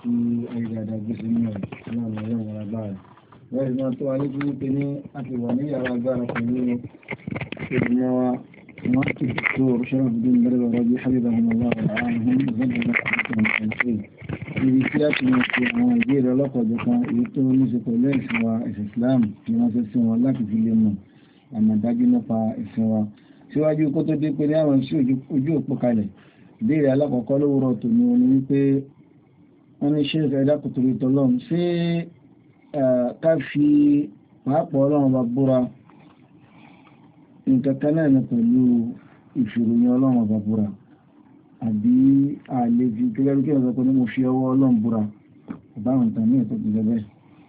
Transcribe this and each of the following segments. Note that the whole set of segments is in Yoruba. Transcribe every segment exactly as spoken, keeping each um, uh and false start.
kí ayé dáadáa gbé sí nínú ẹ̀ náà ní ọjọ́ ìwọ̀n agbára wọ́n ti máa tó wa létí wípé ní a ti wà ní yàrá agbára pẹ̀lú ìgbìmọ̀ wa wọ́n ti tó ṣọ́rọ̀ bí i bẹ̀rẹ̀ ọ̀rọ̀ bí hábíbà ọmọ ọlọ́ ibi tí a ti máa ṣe àwọn ìbéèrè ọlọ́pọ̀jọ̀ kan èyí tó ní ṣe pẹ̀lú ẹ̀sìn wa ẹ̀sìn Islam tí wọ́n fẹ́ sí wọn láti fi lè mọ̀ àmọ̀dájú nípa ẹ̀sìn wa síwájú kó tó dé pé ní àwọn sí ojú òpó kalẹ̀ ìbéèrè alákọ̀ọ́kọ́ lówùrọ̀ tó ní wọn ni wípé wọ́n ní ṣe ìfẹ́ dákòtòrò ìtọ́lọ́run ṣé ká fi pàápọ̀ ọlọ́run bá búra nǹkan kan náà ní pẹ̀lú ìṣòròyìn ọlọ́run bá búra àbí àlejò gẹ́gẹ́ bí kí ọ̀sọ̀ pé ní mo fi ọwọ́ ọlọ́run búra báwọn tàn ní ẹ̀tọ́ gẹ́gẹ́ bẹ́ẹ̀.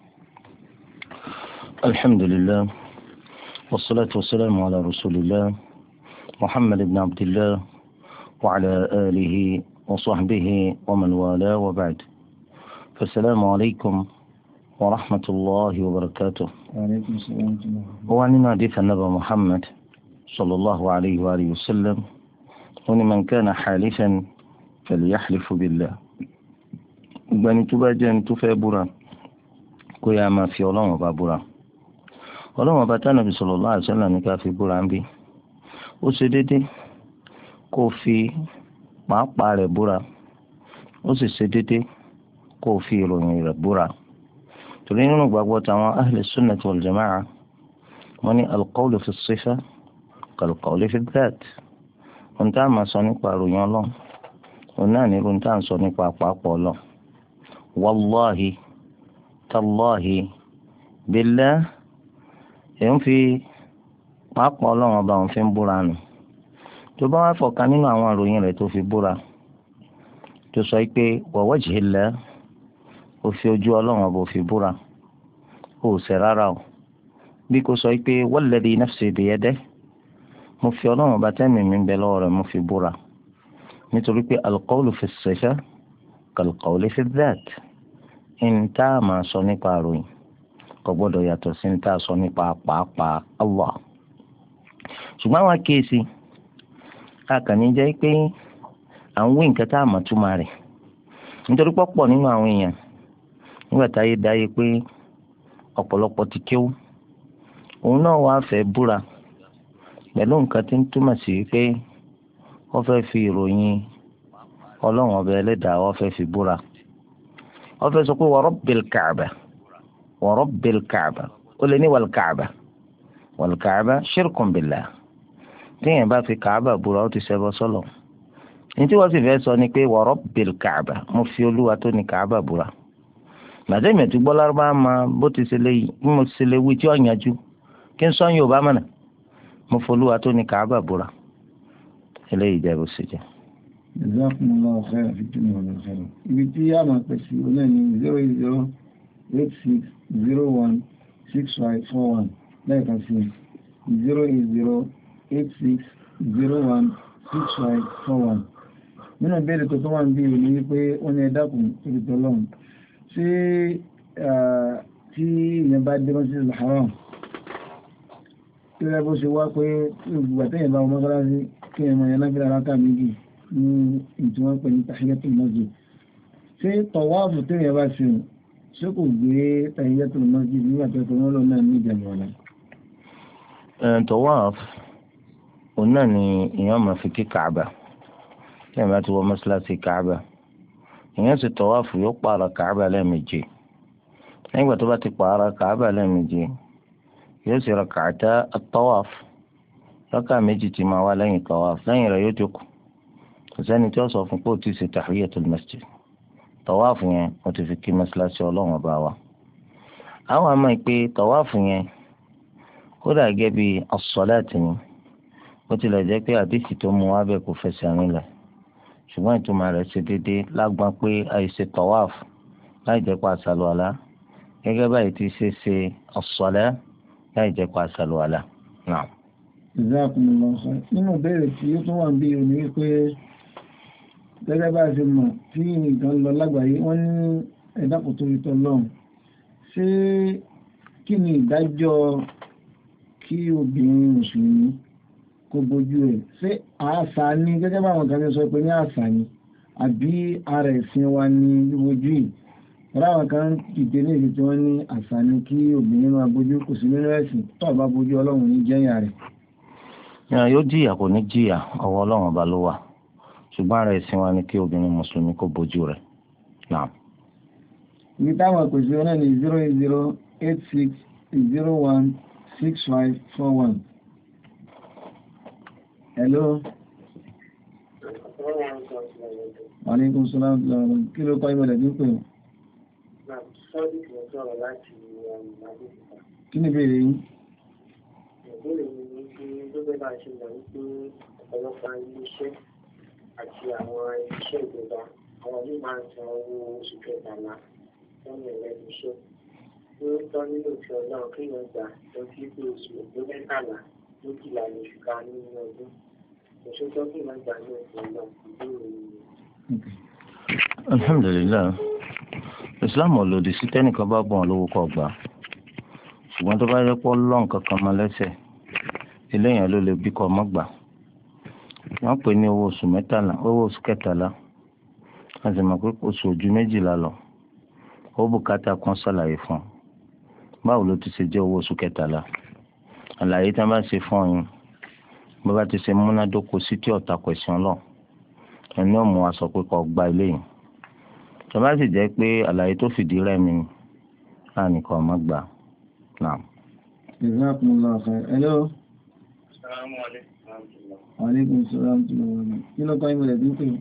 alhamdulillah wassalatu wassalamu ala rasulillah muhammad ibn abdillah wa ala alihi wa sahbihi wa man wala wa ba'd. fassalamu alaykum wa rahmatullahi wa barakatuh. wa alaykum assalam. wa nínú hadith an-nabi muhammad sallallahu alayhi wa alihi wa sallam wọ́n ní man kana halifan falyahlif billah. ìgbani tó bá jẹ́ ní tó fẹ́ búra kó yá máa fi ọlọ́run bá búra. ọlọ́run bá tánàbí sallallahu alaihi wasallam ní ká fi búra ń bí. ó ṣe déédé kó fi pàápàá rẹ̀ búra ó sì ṣe déédé kó fi ìròyìn rẹ̀ búra. torí nínú gbàgbọ́ táwọn ahli sunnati wal jama'a wọ́n ní al-qawlu fi as-sifa kal-qawli fi adh-dhat. ohun tá a máa sọ nípa ìròyìn ọlọ́run òun náà ní ohun tá à ń sọ nípa àpapọ̀ ọlọ́run. wàláhi tàláhi bíllá èyí ń fi pàápọ̀ ọlọ́run ọba òun fi ń búra nù. tó bá wá fọ̀kan nínú àwọn ìròyìn rẹ̀ tó fi búra tó sọ pé wa wajhillah ó fi ojú ọlọ́run ọba ò fi búra ó ṣe rárá o bí kò sọ pé walladhi nafsi biyadihi mo fi ọlọ́run ọba tẹ́mi mi ń bẹ lọ́wọ́ rẹ̀ mo fi búra nítorí pé alqawlu fi as-sifa kalqawli fi adh-dhat. ń tá a máa sọ nípa àròyìn kò gbọ́dọ̀ yàtọ̀ sí ń tá a sọ nípa pàápàá Allah. ṣùgbọ́n àwọn kéèsì akànnì jẹ́ pé à ń wí nǹkan tá a mọ̀ túmọ̀ rẹ̀ nítorí pọ́pọ̀ nínú àwọn èèyàn nígbà táyé dáyé pé ọ̀pọ̀lọpọ̀ ti kéwú òun náà wàá fẹ́ búra pẹ̀lú nǹkan tí ń túmọ̀ sí pé wọ́n fẹ́ fi ìròyìn ọlọ́run ọba ẹlẹ́dàá wọ́n fẹ́ fi búra. wọ́n fẹ́ sọ pé wa rabbil Ka'ba wa rabbil Ka'ba ó lè ní wal Ka'ba wal Ka'ba shirkun billah. téèyàn bá fi Ka'ba búra ó ti ṣẹbọ sọ́lọ̀. ní tí wọ́n sì fẹ́ sọ ni pé wa rabbil Ka'ba mo fi olúwa tó ní Ka'ba búra. màdé mi ti gbọ́ lárúbá máa bó ti ṣe lè bí mo ṣe lè wí tí ó yanjú kí n sọ Yorùbá mọ̀nà mo folúwa tó ní Kàábà búra. eléyìí jẹ́ bó ṣe jẹ́. Jazakumullahu khairan fi dunya wal akhirah. ibi tí a máa pẹ̀ sí ọ̀nà ní zero eight zero eight six zero one six five four one lẹ́ẹ̀kan sí zero eight zero eight six zero one six five four one. nínú ìbéèrè tó tó wà ń bí ìlú wípé ó ní ẹ̀dákùn torí tọ́lọ́run ṣé tí ìyẹn bá dé mọ́ sí al-Haram tí ó bó ṣe wá pé ìgbà tẹ́yìn bá ọmọ sára sí kí ẹmọ yẹn lábílá rákà méjì ní ìtúwọ́n pẹ̀lú tahiyatul masjid. ṣé tọ̀wáàfù tẹ́yìn bá ṣe ṣé kò gbé tahiyatul masjid nígbà tó ẹ̀kọ́ lọ́nà náà ní ìjàmbá ọ̀la? tọ̀wáàfù òun náà ni èèyàn máa fi kí Kàábà tẹ́yìn bá ti wọ mọ́ṣáláṣí Kàábà èèyàn sì tọ̀wáàfù yóò pààrọ̀ Kàábà lẹ́ẹ̀méje. nígbà tó bá ti pààrọ̀ Kàábà lẹ́ẹ̀méje yóò sì rak'ata at-tawaf rákà méjì tí máa wá lẹ́yìn tawaf lẹ́yìn rẹ̀ yóò jókòó. kò sẹ́ni tí ó sọ fún pé ó ti ṣe tahiyatul masjid. tawaf yẹn ó ti fi kí mọ́ṣáláṣí ọlọ́run ọba wa. àwọn àmọ́ ìpè tawaf yẹn ó dà gẹ́gẹ́ bí as-salati ni ó tilẹ̀ jẹ́ pé àdìsí tó mú wá bẹ́ẹ̀ kò fẹsẹ̀ rinlẹ̀ ṣùgbọ́n ìtumọ̀ rẹ̀ ṣe déédéé lágbọ́n pé àìṣe tawaf láì jẹ́ pa àṣàlùwàlá gẹ́gẹ́ báyìí ti ṣe ṣe as-salat láì jẹ́ pa àṣàlùwàlá náà. Jazakumullahu khairan. nínú ìbéèrè tí ó tún wà ń bí òní wípé gẹ́gẹ́ bá ṣe mọ̀ tí nǹkan lọ lágbàáyé wọ́n ní ẹ̀dákùn torí tọ́lọ́run ṣé kí ni ìdájọ́ kí obìnrin mùsùlùmí kó bójú ẹ̀ ṣé àṣà ni gẹ́gẹ́ bá àwọn kan sọ pé ní àṣà ni àbí ara ẹ̀sìn wa ni bíbojú yìí Ráwọn kan dìde ní ìlú tí wọ́n ní àṣà ni kí obìnrin máa bójú kò sí nínú ẹ̀sìn tó bá bójú ọlọ́run ní jẹ́yà rẹ̀. Yóò jìyà kò ní jìyà ọwọ́ ọlọ́run ọba ló wà ṣùgbọ́n ara ẹ̀sìn wa ni kí obìnrin mùsùlùmí kó bójú rẹ̀. Naam. Ibi táwọn pèsè náà ní zero eight zero eight six zero one six five four one. Hello. Aleykum salaam lọ́rọ̀. Kí ló kọ́ ìmọ̀lẹ̀ tí ń pè? Kí ni ìbéèrè yín? Ìbéèrè mi ni pé gbogbo bá ṣe mọ̀ wípé ọ̀pọ̀lọpọ̀ ilé-iṣẹ́ àti àwọn iṣẹ́ ìjọba àwọn yìí máa ń san owó oṣù kẹtàlá lẹ́yìn ẹ̀rẹ́ni iṣẹ́. Ó tọ́ nínú ìfẹ́ ọlọ́run kí wọ́n gbà tó tí pé oṣù ògbó mẹ́tàlá méjìlá ní oṣù ká nínú ọdún. Òṣèṣọ́ kí wọ́n gbà ní ìfẹ́ ọlọ́run ìbéèrè mi. Alhamdulillah. Islam ò lòdì sí tẹ́nìkan bá bọ̀ lówó kọ́ gbà. Ṣùgbọ́n tó bá yẹ pọ́ lọ́n kankan mọ́ lẹ́sẹ̀ eléyàn ló lè bí kọ́ mọ́ gbà. Wọ́n pè ní owó oṣù mẹ́tàlá owó oṣù kẹtàlá a sì mọ̀ pé oṣù ojú méjìlá lọ ó bùkátà kan ṣàlàyé fún un báwo ló ti ṣe jẹ́ owó oṣù kẹtàlá àlàyé tí wọ́n bá ṣe fún ọyún bó bá ti ṣe múnádóko sí tí ọ̀tá kwẹ̀sán lọ ẹni ò mú wa sọ pé kó gba eléyìí tó bá sì jẹ́ pé àlàyé tó fìdí rẹmi ni láàánú kọ́ ọmọ gbà náà. Jazakumullahu khair. Hello. Assalamu alaikum. Wa alaikum salaam. Kí ló kọ́ ìmọ̀lẹ̀ tí ń pè?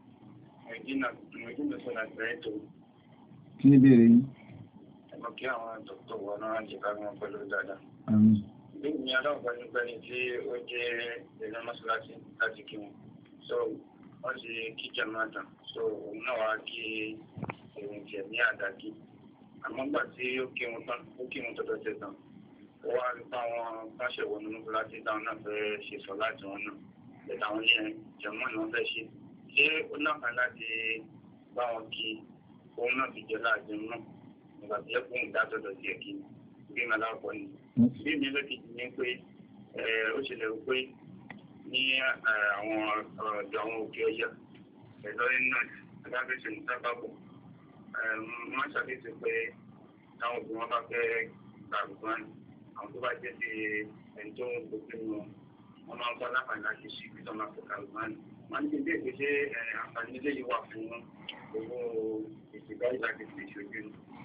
Kí ni ìbéèrè yín? Ẹ̀mọ̀ kí àwọn dókítà wọn náà jẹ́ ká wọn pẹ̀lú dáadáa. Àmín. Bí mi aláwọ̀ nípa ẹni tí ó jẹ́ ìlú mọ́ṣáláṣí láti kí wọn. So wọ́n ti kí jẹ̀mọ́tà. So òun náà wá kí èrò jẹ̀ ní àdákì. Àmọ́ gbà tí ó kí wọn tán, ó kí wọn tọ́tọ́ tẹ̀ tán. Ó wá rí pa àwọn fáṣẹ̀ wọnú mọ́ṣáláṣí táwọn náà fẹ́ ṣe sọ láti wọn náà. Bẹ̀tà àwọn yẹn jẹ̀mọ́ ni wọ́n fẹ́ ṣe. Ṣé ó náà láti bá wọn kí òun náà fi jẹ láàjẹ náà nígbà tí ẹkùn ìdádọ́dọ̀ sí ẹ̀kí bí mi aláwọ̀ ni. Bí mi lẹ́kìtì ní pé ó ṣẹlẹ̀ pé ní àwọn ọ̀dọ̀ àwọn òkè ọjà ẹ̀lọ́rin náà adágbèsè ní sábàbọ̀ wọ́n ṣàkíyèsí pé táwọn òbí wọn bá fẹ́ gbàgbọ́n àwọn tó bá jẹ́ sí ẹni tó ń gbógun wọn wọ́n máa ń kọ́ láǹfààní láti ṣí ibi tó máa fẹ́ gbàgbọ́n wọ́n ní bí ìgbésẹ̀ àǹfààní ilé yìí wà fún owó ìgbà ìlàjì ìṣojú.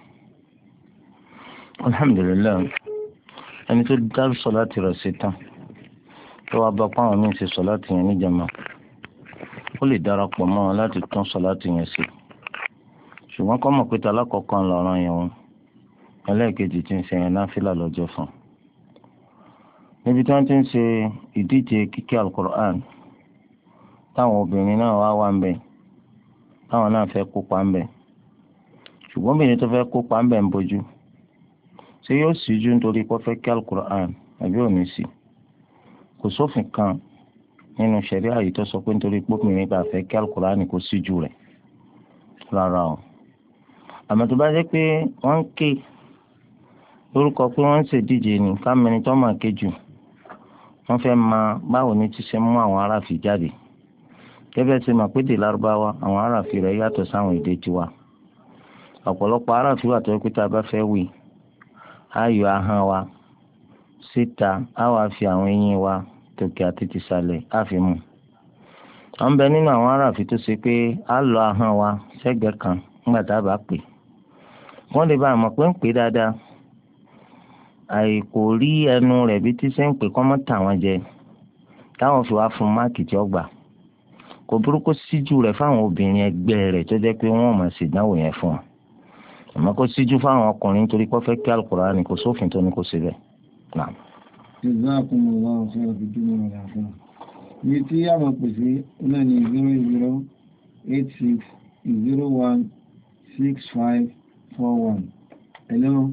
Alhamdulillah, ẹni tó dá sọláàtì rẹ̀ sí tán tó wá bá pàwọn míì ṣe sọláàtì yẹn níjàmá ó lè darapọ̀ mọ́ wọn láti tún sọláàtì yẹn sí ṣùgbọ́n kọ́ mọ̀ pé talákọ̀ọ́kọ́ ń lọ́rọ̀ yẹn wọn ẹlẹ́ẹ̀kejì tí ń ṣe yẹn náfìlà lọ́jọ́ fún un níbi tí wọ́n ti ń ṣe ìdíje kíké alukur'an táwọn obìnrin náà wá wá ń bẹ̀ táwọn náà fẹ́ kópa ń bẹ̀ ṣùgbọ́n obìnrin tó fẹ́ kópa ń bẹ̀ ń bójú ṣé yóò síjú nítorí pé ó fẹ́ kí alukur'an àbí ò ní sí kò sófin kan nínú ṣẹ̀ríà yìí tó sọ pé nítorí pé obìnrin bá fẹ́ kí alukur'an kò síjú rẹ̀ rárá o àmọ́ tó bá jẹ́ pé wọ́n ń ké lórúkọ pé wọ́n ń ṣèdíje ní kámẹ́ni tó máa ké jù wọ́n fẹ́ máa báwo ni ti ṣe mú àwọn aráàfin jáde gẹ́gẹ́ tí mà pé èdè lárúbáwá àwọn aráàfin rẹ̀ yàtọ̀ sáwọn èdè tiwa ọ̀pọ̀lọpọ̀ aráàfin wà tó yẹ pé tá a bá fẹ́ wí á yọ ahọ́n wa síta á wá fi àwọn eyín wa tòkè àti tìsàlẹ̀ á fi mú wọ́n bẹ nínú àwọn aráàfin tó ṣe pé á lọ ahọ́n wa sẹ́gbẹ̀ẹ́ kan nígbà tá a bá pè wọ́n lè bá a mọ̀ pé ń pè dáadáa àìkò rí ẹnu rẹ̀ bí tí ṣe ń pè kọ́ mọ́ tà wọ́n jẹ táwọn fi wá fún máàkì tí ó gbà kò burúkú síjú rẹ̀ fáwọn obìnrin ẹgbẹ́ rẹ̀ tó jẹ́ pé wọ́n mọ̀ sí ìdánwò yẹn fún wọn àmọ́ kó síjú fáwọn ọkùnrin torí kó fẹ́ kí Al-Qur'ani kò sófin tó ní kó ṣe bẹ́ẹ̀. Jazakumullahu khairan fi dunya wal akhirah. Ibi tí a máa pèsè náà ní zero zero eight six zero one six five four one. Hello.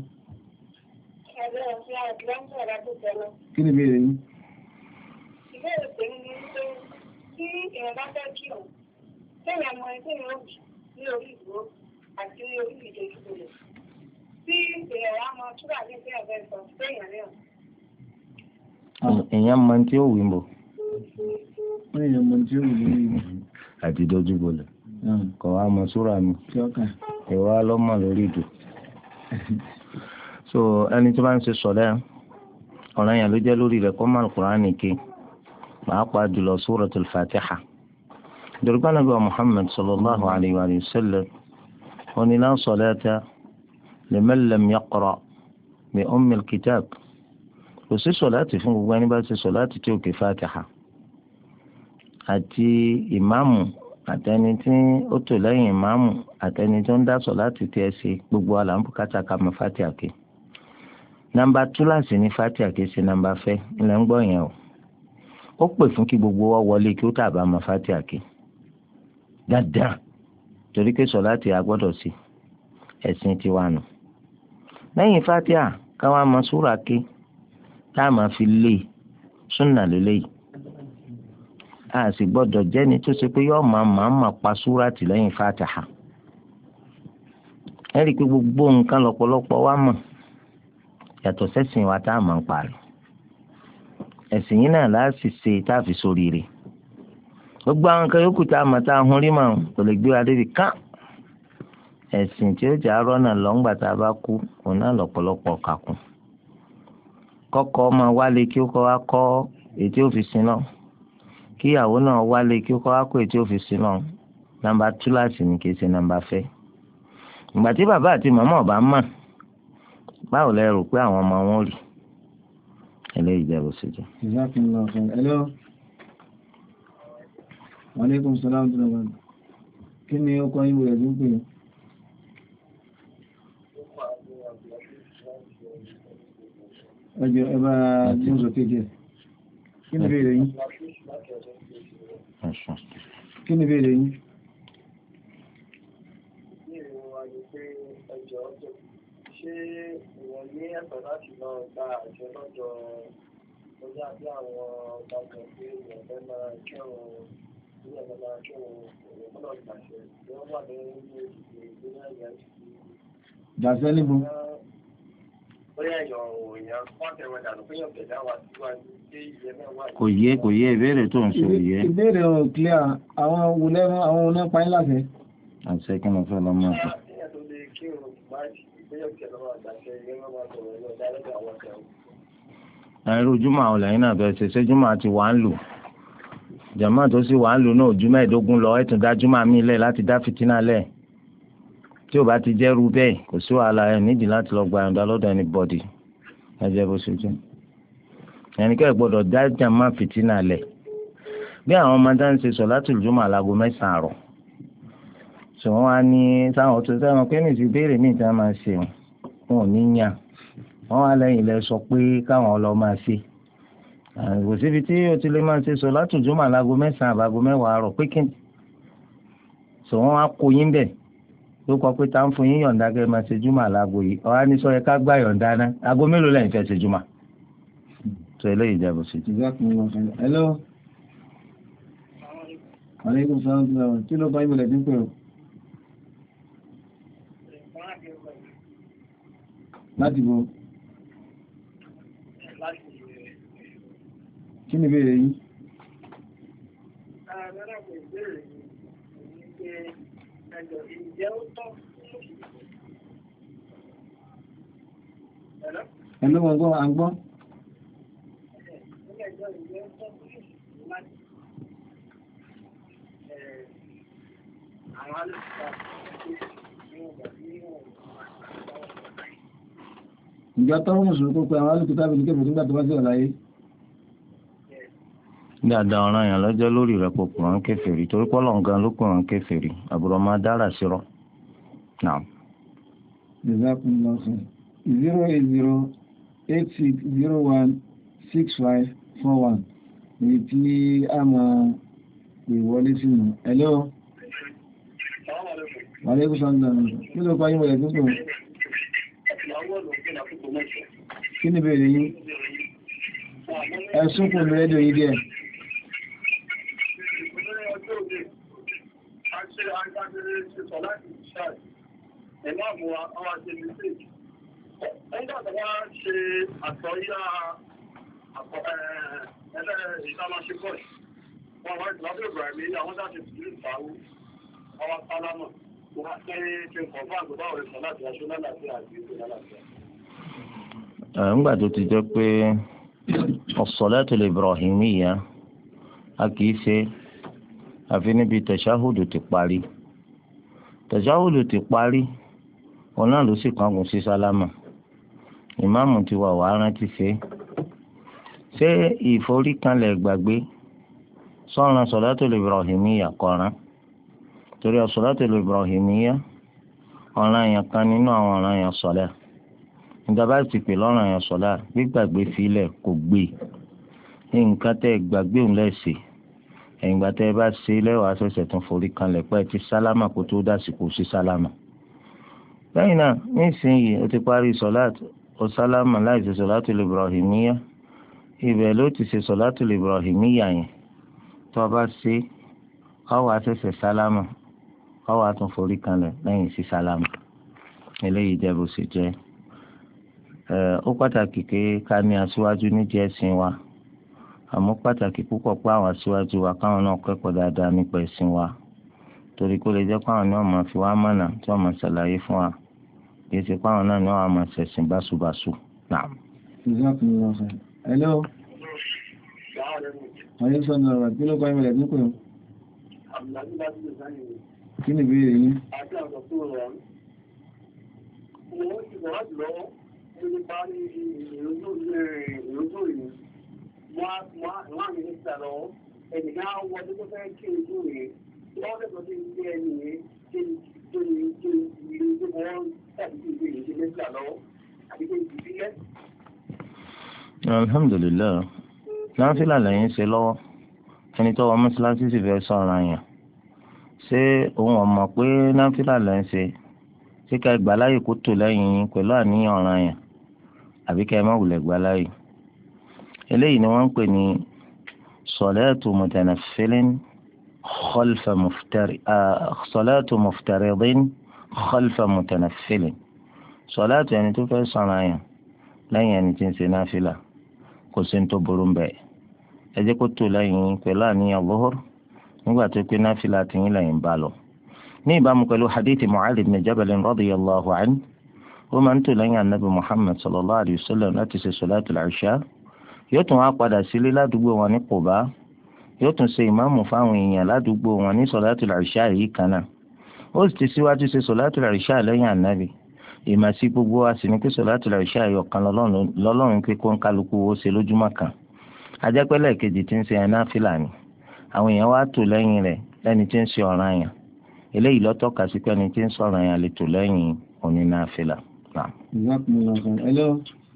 Kí ni ìbéèrè yín? Ìbéèrè tèmi ni pé tí èèyàn bá fẹ́ kí òun, téèyàn mọ ẹgbẹ́ ìrìn òbí ní orí ìgbó àti ní orí ìdè ìgbòlè. Tí èèyàn wá mọ túbà ní ìpínlẹ̀ bẹ́ẹ̀ sọ téèyàn náà. Èèyàn mọ tí ó wí mbò. Èèyàn mọ tí ó wí lórí ìgbò. Àti dójú bolẹ̀. Kọ̀ wá mọ súra mi. ìwà lọ́mọ lórí ìdù. So ẹni tó bá ń ṣe sọ̀lẹ́ ọ̀ràn yẹn ló jẹ́ lórí rẹ̀ kó máa Al-Qur'ani ké pàápàá jùlọ Suratul Fatiha. Dùrùkọ́ Ànábì Muhammad sallallahu alayhi wa sallam ó ní la salata liman lam yaqra bi ummil kitab. Kò sí sọ̀láàtì fún gbogbo ẹni bá ṣe sọ̀láàtì tí ó ké Fatiha. Àti ìmáàmù àtẹni tí ó tò lẹ́yìn ìmáàmù àtẹni tó ń dá sọ̀láàtì tí ẹ ṣe gbogbo àlàǹbùkátà ká mọ Fatiha ké. Nàmbà túláàsì ní Fatiha ké ṣe nàmbà fẹ́ ilẹ̀ ń gbọ́ yẹn o. Ó pè fún kí gbogbo wa wọlé kí ó tàbá mọ Fatiha ké. Dáadáa torí pé sọ̀láàtì a gbọ́dọ̀ sí ẹ̀sìn tiwa nù. Lẹ́yìn Fatiha káwá mọ súrà ké tá a máa fi lé súnà lélẹ́yìí. A sì gbọ́dọ̀ jẹ́ni tó ṣe pé yóò máa máa máa pa súràtì lẹ́yìn Fatiha. Ẹ rí i pé gbogbo nǹkan lọ́pọ̀lọpọ̀ wa mọ̀ yàtọ̀ sẹ́sìn wa tá a máa ń parí. Ẹ̀sìn yìí náà láti ṣe tá a fi sóríire. Gbogbo àwọn nǹkan yòókù tá a mọ̀ tá a hun rí màá kò lè gbé wa débi kán. Ẹ̀sìn tí ó jẹ́ arọ́ náà lọ́ngbà tá a bá kú òun náà lọ́pọ̀lọpọ̀ kàkún. Kọ́kọ́ ọmọ wálé kí ó kọ́ wá kọ́ ètí òfìsí náà. Kíyàwó náà wálé kí ó kọ́ wá kó ètí òfìsí náà. Nàmbà túláàsì ni kì í ṣe nàmbà fẹ́. Ìgbà tí bàbá àti màmá ọ̀bá mọ̀ báwo lẹ rò pé àwọn ọmọ wọn rí eléyìí jẹ́ bó ṣe jẹ́. Jazakumullahu khairan. Hello. Wa alaikum salaam wa rahmatullahi. Kí ni ó kọ́ yín wọlé tó ń pè é? Ẹjọ́ ẹ bá tí ó sọ kéde. Kí ni ìbéèrè yín? Kí ni ìbéèrè yín? Ṣé ìwọ̀n ní ẹ̀tọ́ láti lọ gba àjọ lọ́dọ̀ lórí àbí àwọn ọ̀dàgbọ̀n pé ìwọ̀n fẹ́ máa kẹ́rùn ní ẹ̀fẹ́ máa kẹ́rùn ìwọ̀n gbàṣẹ tí wọ́n wà ní ilé ìdìbò ìgbéná ìyá ìsìnkú. Gbàṣẹ níbo? Bóyá èèyàn òòyàn wọ́n tẹ̀wọ̀n dànù pé yàn tẹ̀lé àwọn àtiwájú pé ìyẹn náà wà. Kò yé kò yé ìbéèrè tó ń sọ yé. Ìbéèrè ò clear àwọn wulẹ̀ àwọn onípa ńlá fẹ́. Àṣẹ kí ni fẹ́ lọ́mọ ọ̀sán. Ẹ̀rù jùmọ̀ àwọn lẹ́yìn náà bẹ̀rẹ̀ ṣẹṣẹ́ jùmọ̀ àti wà ń lò jàmọ́ tó sì wà ń lò náà ojú mẹ́ẹ̀ẹ́dógún lọ ẹ̀tún dá jùmọ̀ mi lẹ̀ láti dá fìtínà lẹ̀ tí ò bá ti jẹ́rú bẹ́ẹ̀ kò sí wàhálà ẹ̀ nídìí láti lọ gba ẹ̀dá lọ́dọ̀ anybody ẹ̀jẹ̀ bó ṣe jẹ́ ẹnikẹ́ gbọ́dọ̀ dá jàmọ́ fìtínà lẹ̀ bí àwọn ọmọdé ń ṣe sọ̀látùl jùmọ̀ àlágò mẹ́sàn-án àrọ̀ sọ wọn á ní sáwọn tó sẹ́wọ̀n pé ní ìsìbéèrè míì tí wọ́n máa ṣe wọn ò ní yàn wọ́n wá lẹ́yìn ilẹ̀ sọ pé káwọn lọ máa ṣe kò síbi tí o ti lè máa ṣe sọ láti jùmọ̀ àlágò mẹ́sàn-án àbágò mẹ́wàá àárọ̀ pé kí ni sọ wọ́n wá kó yín bẹ̀ ló kọ pé tá ń fún yín yọ̀ǹda kẹ́ máa ṣe jùmọ̀ àlágò yìí ọ̀hán ní sọ yẹ ká gbà yọ̀ǹda náà aago mélòó lẹ́yìn fẹ́ ṣe jùmọ̀ tó eléyìí jẹ́ bó ṣe jẹ́. Hello. Aleykum salaam kí ló bá yín wọlé dín pé o. Láti bo. Kí ni ìbéèrè yín? Ẹ̀lú wọn gbọ́, à ń gbọ́. Ìjọ tọ́wọ́ mùsùlùmí kó pé àwọn alùpùpù ní kébù nígbà tó bá sí ọ̀láyé. Dáadáa ọ̀ràn yẹn lọ́jọ́ lórí rẹ̀ pò kùrán kèfèrí torí pọ́lọ̀ nǹkan ló kùrán kèfèrí àbúrò máa dára sírọ̀. Naam. zero eight zero eight six zero one six five four one èyí tí a máa pè wọlé sínú. Hello. Wàlé kúsàn náà kí ló pa yín wọlé tó pè wọ́n? Kí ni bèèrè yín? Ẹ̀sùn kò ní rédíò yìí díẹ̀. Ẹgbẹ́ àtàwà ṣe àtọ́yá ẹlẹ́ ìdámáṣe kọ́ wọ́n wá ìgbàgbé ìgbàmí àwọn dáṣe sí ìfàwó ọwá sálámọ̀ ńgbà tó ti jẹ́ pé as-salatul ibrahimiyya a kì í ṣe àfi níbi tẹ̀sáhùdù ti parí tẹ̀sáhùdù ti parí òun náà ló sì kángun sí sálámà ìmáàmù ti wà wàá rántí ṣe ṣé ìforíkanlẹ̀ gbàgbé sọ̀ràn salatul ibrahimiyya kọ̀ọ̀ràn torí as-salatul ibrahimiyya ọ̀ràn yẹn kan nínú àwọn ọ̀ràn yẹn sọ̀lá ìjọba ti pè lọ́ràn yẹn sọ̀lá gbígbàgbé sílẹ̀ kò gbé nǹkan tẹ́ gbàgbé òun lẹ́sẹ̀ ẹ̀yìn gbà tẹ́ ẹ bá ṣe lẹ́wàá ṣẹ̀ṣẹ̀ tún forí kanlẹ̀ pẹ́ ti sálámà kó tó dásìkò sí sálámà. lẹ́yìn náà nísìnyí o ti parí sọ̀láàt o sálámà láì ṣe sọ̀láàtul ibrahimiyya ibẹ̀ ló ti ṣe sọ̀láàtul ibrahimiyya yẹn tó o bá ṣe ọ wá ṣẹ̀ṣẹ̀ sálámà ọ wá tún forí kanlẹ̀ lẹ́yìn sí sálámà. eléyìí jẹ́ bó ṣe jẹ́ ó pàtàkì pé ká ní aṣíwájú nídìí ẹ̀sìn wa àmọ́ pàtàkì púpọ̀ pé àwọn aṣíwájú wa káwọn náà kẹ́kọ̀ọ́ dáadáa nípa ẹ̀sìn wa torí kó lè jẹ́ pé àwọn náà máa fi wá mọ̀nà tí wọ́n máa ṣàlàyé fún wa kì í ṣe pé àwọn náà ni wọ́n máa ṣẹ̀sìn báṣubàṣu náà. hello. ayé sọ̀nà ọ̀rọ̀ kí ló kọ́ ìmọ̀lẹ̀ tó pè ọ́. kí ni ìbéèrè yín. àti àwọn tó rọ̀ wọ́n ti sọ̀rọ̀ jùlọ nípa ìròjò yìí wọ́n á ní ìta lọ ẹnìkan wọlé tó fẹ́ kí ojú rẹ̀ wọ́n lẹ́kọ̀ọ́ sí ilé ẹni rẹ̀ tí tó ní tó ní tó wọ́n tàbí tó ní ìṣe mẹ́ta lọ àbí tó ní ìbílẹ̀. alhamdulilayi náfìlà lẹ́yìn ṣe lọ́wọ́ ẹni tó wọ mọ́ṣáláṣí sì fẹ́ sọ̀rọ̀ yẹn ṣé òun ọ̀mọ̀ pé náfìlà lẹ́yìn ṣe ṣé ká gbà láyè kó tò lẹ́yìn yín pẹ̀lú àníyàn ọ̀ràn yẹn àbí ká ẹ má wulẹ̀ gbà láyè. eléyìí ni wọ́n ń pè ní salatu mutanaffilin khalfa muftari salatu muftaridin khalfa mutanaffilin salatu ẹni tó fẹ́ sọ̀rọ̀ yẹn lẹ́yìn ẹni tí ń ṣe náfìlà kò sí ní tó burú bẹ́ẹ̀ ẹ jẹ́ kó tò lẹ́yìn yín pẹ̀lú àníyàn zuhur nígbà tó pé náfìlà ti yín lẹ́yìn bá lọ. ní ìbámu pẹ̀lú hadithi Mu'adh ibn Jabal radiyallahu anhu ó máa ń tò lẹ́yìn anabi Muhammad sallallahu alayhi wa sallam láti ṣe salatul isha yóò tún wá padà sílé ládùúgbò wọn ní Quba yóò tún ṣe ìmáàmù fáwọn èèyàn ládùúgbò wọn ní salatul isha yìí kan náà ó sì ti síwájú ṣe salatul isha lẹ́yìn anabi ìmọ̀ sí gbogbo wa sì ní pé salatul isha yìí ọ̀kan lọ́lọ́run pé kó ń kálukú ó ṣe lójúmọ́ kan ajẹ́pẹ́lẹ̀ kejì tí ń ṣe ẹ̀ná fìlàní àwọn èèyàn wá tò lẹ́yìn rẹ̀ lẹ́ni tí ń ṣe ọ̀ranyàn eléyìí lọ́tọ̀ kà sí pé ẹni tí ń sọ̀rọ̀ yẹn lè tò lẹ́yìn òní náfìlà. hello.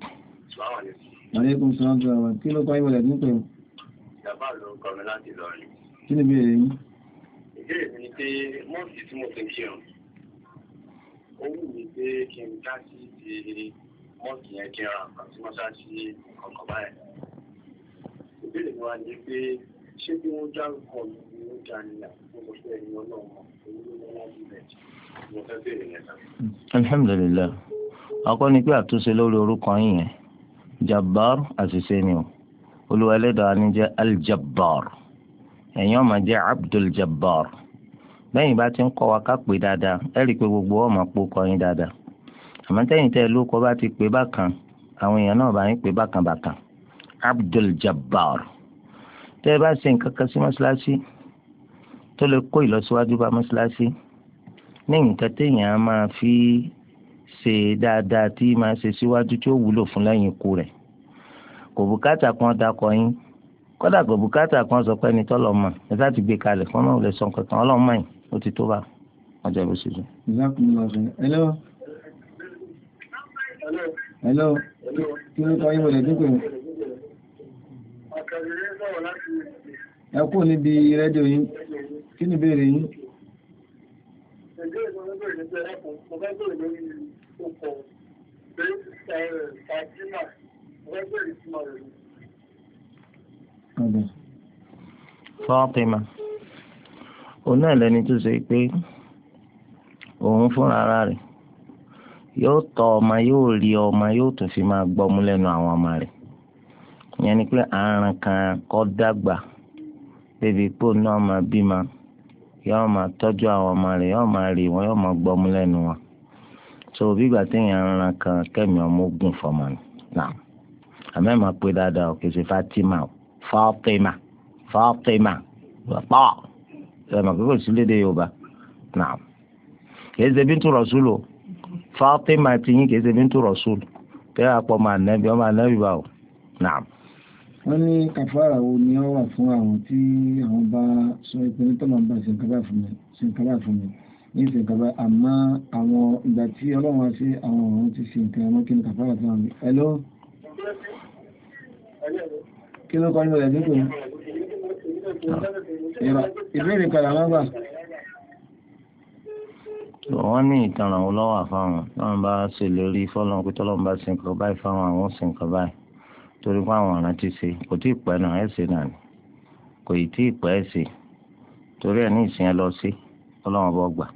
aleykum salaam tó àwọn kí ló kọ́ ìwọlẹ̀ tó ń pè ọ́. ìjàmbá ló ń kọ́ mi láti Ìlọrin. kí ni ìbéèrè yín. ìbéèrè mi ni pé mọ́ọ̀sì tí mo fi kírun ó wù mí pé kí n dá sí ti mọ́ọ̀sì yẹn kí n ra nǹkan tí wọ́n sá sí ọkọ̀ báyìí. ìbéèrè mi wá ní pé ṣé bí wọ́n dárúkọ mi ni ó dá ní àkókò fẹ́ ẹni ọlọ́run alhamdulillah akọ ni pé àtúnṣe lórí orúkọ yín yẹn jabbar àṣìṣe ni o olúwa ẹlẹ́dàá ni jẹ́ aljabbar ẹ̀yin ọmọ jẹ́ abdul jabbar lẹ́yìn bá ti ń kọ́ wa ká pè dáadáa ẹ rí i pé gbogbo ọmọ pò kọ́ yín dáadáa àmọ́ tẹ́yìn tẹ́ ẹ ló kọ́ bá ti pè bákan àwọn èèyàn náà bá yín pè bákan bákan abdul jabbar tẹ́ ẹ bá ṣe nǹkan kan sí mọ́ṣáláṣí tó lè kó ìlọsíwájú bá mọ́ṣáláṣí ní nǹkan téèyàn máa fi ṣe dáadáa tí máa ṣe síwájú tí ó wúlò fún lẹ́yìn ikú rẹ̀ kò bùkátà kan dakọ̀ yín kódà kò bùkátà kan sọ pé ẹni tọ́lọ̀ mọ̀ ẹ sá ti gbé kalẹ̀ fún náà lè sọ nǹkan kan ọlọ́run mọ̀ yín ó ti tó bá ọjọ́ ìbí ṣojú. hello. hello. kí ló kọ́ yín wọlé dípò. ẹ kú níbi rédíò yín kí ni ìbéèrè yín. Fátímà òun náà lẹni tó ṣe pé òun fúnra ara rẹ̀ yóò tọ́ ọmọ yóò rí ọmọ yóò tún fi máa gbọ́mú lẹ́nu àwọn ọmọ rẹ̀ ìyẹn ni pé àrùn kan kọ́ dàgbà bébí pò náà máa bímọ yóò máa tọ́jú àwọn ọmọ rẹ̀ yóò máa rí wọn yóò máa gbọ́mú lẹ́nu wọn so bí ìgbà téèyàn ń ran kan kẹ́mi ọmọ ogun fọmọ ni náà àmọ́ ẹ̀ máa pé dáadáa ò kì í ṣe Fatima o Fatima Fatima pọ̀ ẹ̀ máa kókò sí lédè Yorùbá náà kì í ṣe Bintu Rasul o Fatima ti yín kì í ṣe Bintu Rasul tẹ́ àpọ̀ ọmọ ànábì ọmọ ànábì bá o náà. wọ́n ní kàfàrà wo ni ó wà fún àwọn tí àwọn bá sọ ìpinnu tó máa ń bá ṣe nǹkan báyìí fún mi ṣe nǹkan báyìí fún mi ní ṣe nǹkan báyìí àmọ́ àwọn ìgbà tí Ọlọ́run wá sí àwọn ọ̀run ti ṣe nǹkan ọmọ kí ni kàfàrà tó wà ní. Hello kí ló kọ́ ní ọ̀rẹ́ dínkù ní ìbéèrè padà máa gbà. wọ́n ní ìtanràn wọn lọ́wọ́ àfáwọn náà bá ṣe lórí fọ́lọ́n pé tọ́lọ́run bá ṣe nǹkan báyìí fáwọn àwọn ṣe nǹkan báyìí torí pé àwọn ọ̀ràn ti ṣe kò tí ì pẹ́ náà ẹ̀ ṣe náà ni kò ì tí ì pẹ́ ẹ̀ ṣe torí ẹ̀ ní ìsìn ẹ lọ sí Ọlọ́run bọ́ gbà.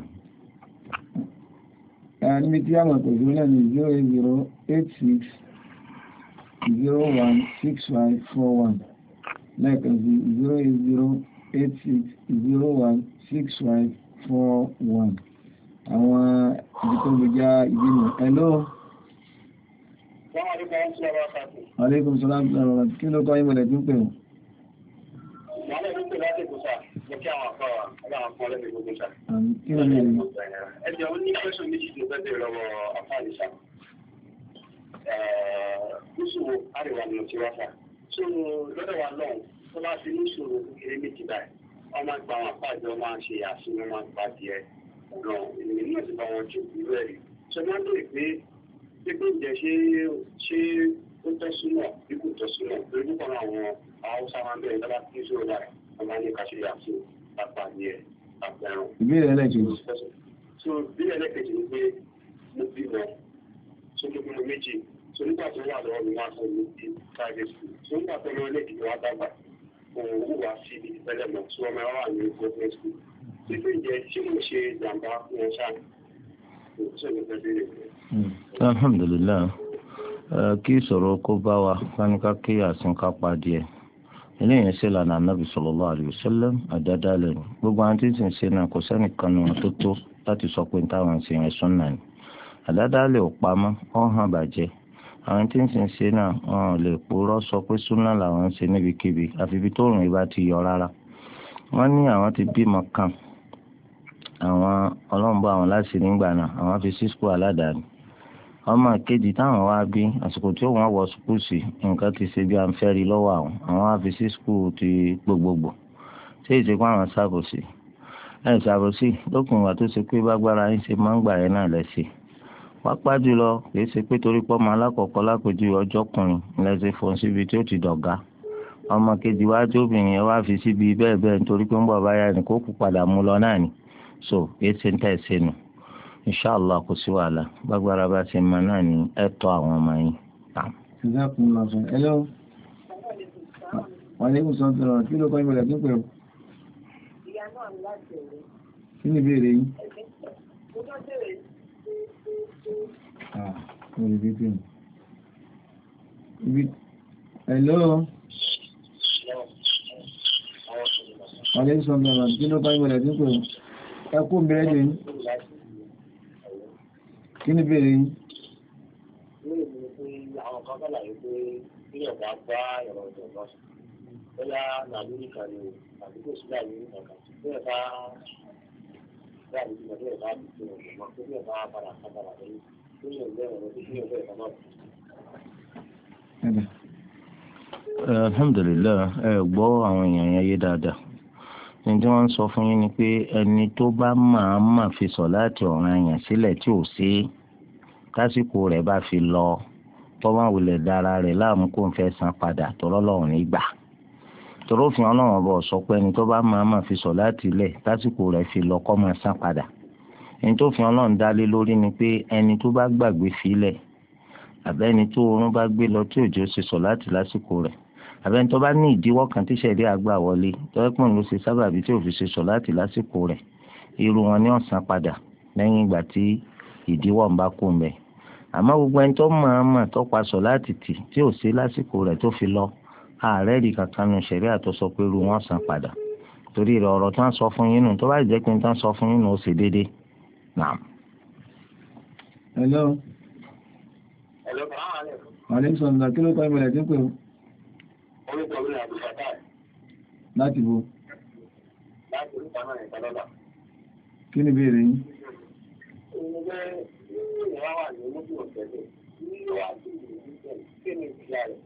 níbi tí a mọ̀ pẹ̀lú náà ní zero eight zero eight six zero one six five four one lẹ́ẹ̀kan sí zero eight zero eight six zero one six five four one àwọn ibi tó gbé já ìbínú. Hello. Aleykum salaam wa kí ló kọ́ ìmọ̀lẹ̀ tí ń pè wọ́n? Kí ló ní ẹ̀rí? Ẹjọ́ ó ní pẹ́sùn méjì tó bẹ́ẹ̀ bẹ̀rẹ̀ lọ́wọ́ àfáàlìṣà. Gúúsù àríwá ni mo ti wá fà. Tó lọ́dọ̀ wa lọ́hùn tó bá ti ní ìṣòro kékeré méjì báyìí, wọ́n máa gba àwọn àpáàjọ máa ń ṣe àṣìwọ́n máa ń pa díẹ̀. Ọ̀rọ̀ ìrìn náà ti bá wọn jù ìlú ẹ̀rí. Ṣé máa ń bèèrè pé pé ǹjẹ́ ṣé ṣé ó tọ́ súnmọ̀ bí kò tọ́ súnmọ̀ lórí púpọ̀ àwọn Haúsá máa ń bẹ̀rẹ̀ dábàá tí ìṣòro báyìí wọ́n máa ní ká ṣe àṣìw lápá díẹ̀ àpẹẹrẹ. Ìbéèrè ẹlẹ́kejì. So ìbéèrè ẹlẹ́kejì ni pé mo bímọ sókè bímọ méjì so nígbà tó wà lọ́wọ́ mi máa sọ ní ti private school so nígbà tó lọ́wọ́ lẹ́kejì wá dàgbà òun wù wá sí ibi ìpẹ́lẹ̀ mọ̀ tí wọ́n máa wà ní government school tí pé ǹjẹ́ ṣé mo ṣe jàǹbá fún wọn ṣáà alhamdulilayi kí ìṣòro kó bá wa káníká kí àsìnká padì ẹ eléyìí ṣe lànà anábì sallallahu alaihi wasallam àdádálẹ̀ ni gbogbo àwọn tí ń sìn ṣe náà kò sẹ́nìkan ní wọn tó tó láti sọ pé táwọn ń sìn yẹn súnà ni àdádálẹ̀ ò pamọ́ ó hàn bàjẹ́ àwọn tí ń sìn ṣe náà wọn ò lè purọ́ sọ pé súnà làwọn ń ṣe níbikíbi àfi ibi tó rùn ibà ti yọ rárá wọ́n ní àwọn ti bímọ kan àwọn ọlọ́mbọ àwọn láti nígbà náà àwọn fi sí skul aládàáni ọmọ kejì táwọn wá bí àsìkò tí wọ́n wọ skul sí nǹkan ti ṣe bí à ń fẹ́ rí lọ́wọ́ àwọn àwọn wá fi sí skul ti gbogbogbò ṣé ìṣèkú àwọn ṣàbòsí ẹ̀ ṣàbòsí lókun ìwà tó ṣe pé bágbára yín ṣe máa ń gbà yẹn náà lẹ́sẹ̀ pápá jùlọ kì í ṣe pé torí pọ́ ọmọ alákọ̀ọ́kọ́ lápèjú ọjọ́kùnrin lẹ́sẹ̀ fọ́n síbi tí ó ti dọ̀gá ọmọ kejì wájú obìnrin yẹn wá fi síbi bẹ́ẹ̀ bẹ́ẹ̀ nítorí pé ń bọ̀ báyà ní kó kú padà mú lọ náà ni so yé ṣe ń tẹ̀ ṣe nù inṣàlá kò sí wàhálà gbàgbára bá ṣe máa náà ní ẹ̀tọ́ àwọn ọmọ yín. Hello. Wà ní ìwòsàn tó rọrùn kí ló kọ́ ìbẹ̀rẹ̀ tó pẹ̀lú? Kí ni ìbéèrè yín? Ah, orí bí pé mi. Hello. Wà ní ìwòsàn tó rọrùn kí ló kọ́ ìbẹ̀rẹ̀ tó pẹ̀lú? Ẹkú bẹ̀rẹ̀ jẹ́ yìí. Kí ni bèèrè yìí? Àwọn kan sálàyé pé bí ọ̀gá bá ẹ̀rọ ìjọba bóyá nàìjíríà ni àti kò sí nàìjíríà kan bí ẹ̀ka bá àdúgbò bí ẹ̀ka àdúgbò ìjọba tó bí ẹ̀ka padà padà lẹ́yìn tó yẹ ìgbẹ́ ẹ̀rọ tó bí ẹ̀ka ẹ̀ka náà. Alhamdulillah ẹ gbọ́ àwọn èèyàn yẹn yé dáadáa ní tí wọ́n ń sọ fún yín ni pé ẹni tó bá máa máa fi sọ̀láàtì ọ̀ranyàn sílẹ̀ tí ò sí kásìkò rẹ̀ bá fi lọ tó bá wulẹ̀ dára rẹ̀ láàmú kó ń fẹ́ san padà tọ́rọ́ lọ́rùn nígbà torófin ọlọ́run bọ̀ sọ pé ẹni tó bá máa máa fi sọ̀láàtì lẹ̀ kásìkò rẹ̀ fi lọ kó máa san padà ẹni tó fi ọlọ́run dálé lórí ni pé ẹni tó bá gbàgbé filẹ̀ àbẹ́ni tó oorun bá gbé lọ tí òjò ṣe sọ̀láàtì lásìkò rẹ̀ àbẹ́ni tó bá ní ìdíwọ́ kan tí ṣẹ̀rí àgbà wọlé tọ́wọ́pọ̀n ló ṣe sábàbí tí ò fi ṣe sọ̀láàtì lásìkò rẹ̀ irú wọn ni ó san padà lẹ́yìn ìgbà tí ìdíwọ́ ń bá kú mbẹ́ àmọ́ gbogbo ẹni tó máa mà tó pa sọ̀láàtì tì tí ò ṣe lásìkò rẹ̀ tó fi lọ ààrẹ rí kankan nu ṣẹ̀rí àtọ́sọ pé irú wọn san padà torí rẹ̀ ọ̀rọ̀ tí wọ́n sọ fún yín nù tó bá jẹ́ pé tí wọ́n sọ fún yín nù ó ṣe déédéé náà. hello. Hello, báwo wàlẹ́ sọ̀nà kí ló kọ́ ìmọ̀lẹ̀ tí ń pè ó. orúkọ mi ni Abdulfatai láti bo. láti orúkọ náà nìkan lọ́dà. kí ni ìbéèrè yín. Mo fẹ́ ìwà wà ní mọ́tò ọ̀tẹ̀lẹ̀ ní wàá sí ìdíjẹ́ kí ni ìjìyà rẹ̀.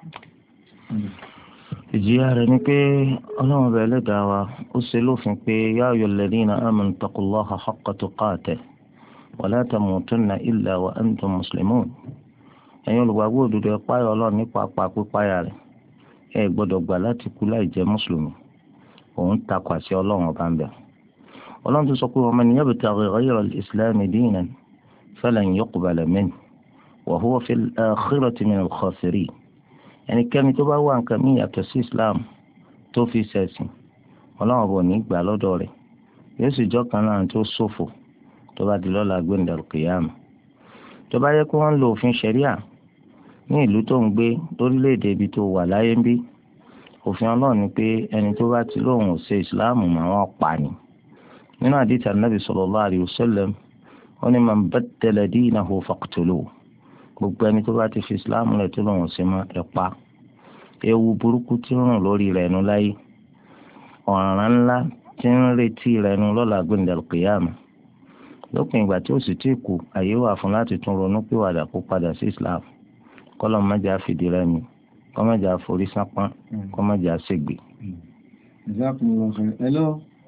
ìjìyà rẹ̀ ni pé ọlọ́run ọba ẹlẹ́dàá wa ó ṣe lófin pé yā ayyuhalladhīna āmanū ittaqullāha haqqa tuqātihi wa lā tamūtunna illā wa antum muslimūn. ẹ̀yin olùgbàgbọ́ òdodo ẹ páyà ọlọ́run nípa apá pípáyà rẹ̀ ẹ gbọ́dọ̀ gbà láti kú láì jẹ́ mùsùlùmí òun takò àṣẹ ọlọ́run ọba ń bẹ̀. ọlọ́run tó sọ pé wa man yabtaghi ghayra al-islāmi dīnan falan yuqbala minhu wa huwa fil ākhirati mina al-khāsirīn. ẹnikẹ́ni tó bá wà nǹkan mí yàtọ̀ sí islam tó fi ṣẹ̀sìn ọlọ́run ọba ò ní gbà lọ́dọ̀ rẹ̀ yóò sì jọ́ kan náà tó ṣòfò tó bá di lọ́la gbẹ̀ndàl kìyàmù. tó bá yẹ kó wọ́n ń lo òfin ṣẹ̀ríà ní ìlú tó ń gbé lórílẹ̀‐èdè ibi tó wà láyé ń bí òfin ọlọ́run ni pé ẹni tó bá ti lóun ò ṣe ìsìláàmù mà wọ́n pa ni. nínú àdìtì ànábì sallallahu alayhi wa sallam ó ní man baddala dīnahu faqtuluhu gbogbo ẹni tó bá ti fi ìsìláàmù rẹ̀ tó lóun ò ṣe mọ́ ẹ pa. ewu burúkú tí ń rùn lórí rẹ̀ nu láyé ọ̀ràn ńlá tí ń retí rẹ̀ nu lọ́la gbẹ̀ndàl kìyàmù. lópin ìgbà tí ó sì tí kù àyè wà fún láti tún ronú pìwàdà kó padà sí islam kọ́lọ́ mọ́jà fìdí rẹmi kọ́ mọ́jà forí sápán kọ́ mọ́jà ṣègbè. hello.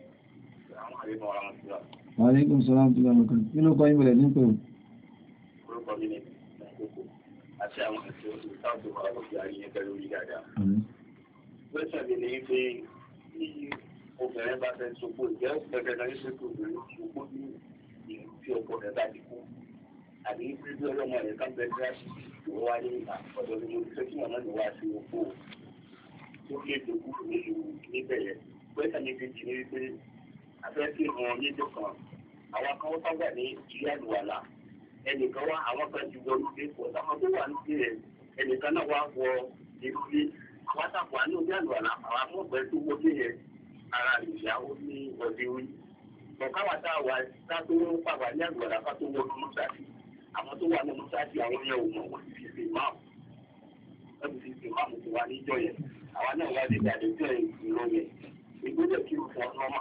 wàlẹ́kùn sọ́lá tó lọ́nà kan kí ló kọ́ ìmọ̀lẹ̀ ní pẹ̀lú. orúkọ mi ni ìgbàgbọ́ àti àwọn àti olùsáàbò àwọn ọ̀gbìn ayé pẹ̀lú orí dáadáa. gbèsè mi ni pé tí obìnrin bá fẹ́ sopọ̀ ìjẹ́ pẹ̀lú ẹ̀ka yóò ṣètò obìnrin sopọ̀ ní ìlú tí ọkọ rẹ̀ bá ti kú àbí pípé ọlọ́mọ rẹ̀ ká bẹ̀rẹ̀ gíláàsì tó wá ní ọ̀dọ̀ ní orí fẹ́ kí wọn náà wá sí oko tó lè dòkú nílùú níbẹ̀ yẹn gbèsè mi ti jì ní wípé afẹ́ kí wọn níjọ kan àwọn kan wọ́n sábà ní ilé àlùwàlà ẹnìkan wá àwọn kan ti wọ ilé pọ̀ táwọn tó wà nílé rẹ̀ ẹnìkan náà wá wọ ilé àwọn àtàkùn àánú ilé àlùwàlà àwọn amọ̀gbẹ́ tó wọlé yẹn ara ìyàwó ní ọ̀dẹ orí ọ̀káwà tá a wà ká tó ń pàwà ní àlùwàlà ká tó wọ mọ́sáàsì àwọn tó wà ní mọ́sáàsì àwọn yẹn ò mọ̀ wọ́n ti fi ṣe máàmù wọ́n ti fi ṣe máàmù tó wà níjọ yẹn àwọn náà wá lè dàdé tó ẹ̀ ìrọ̀ yẹn ìgbésẹ̀ kí o fọ́ ọ́nà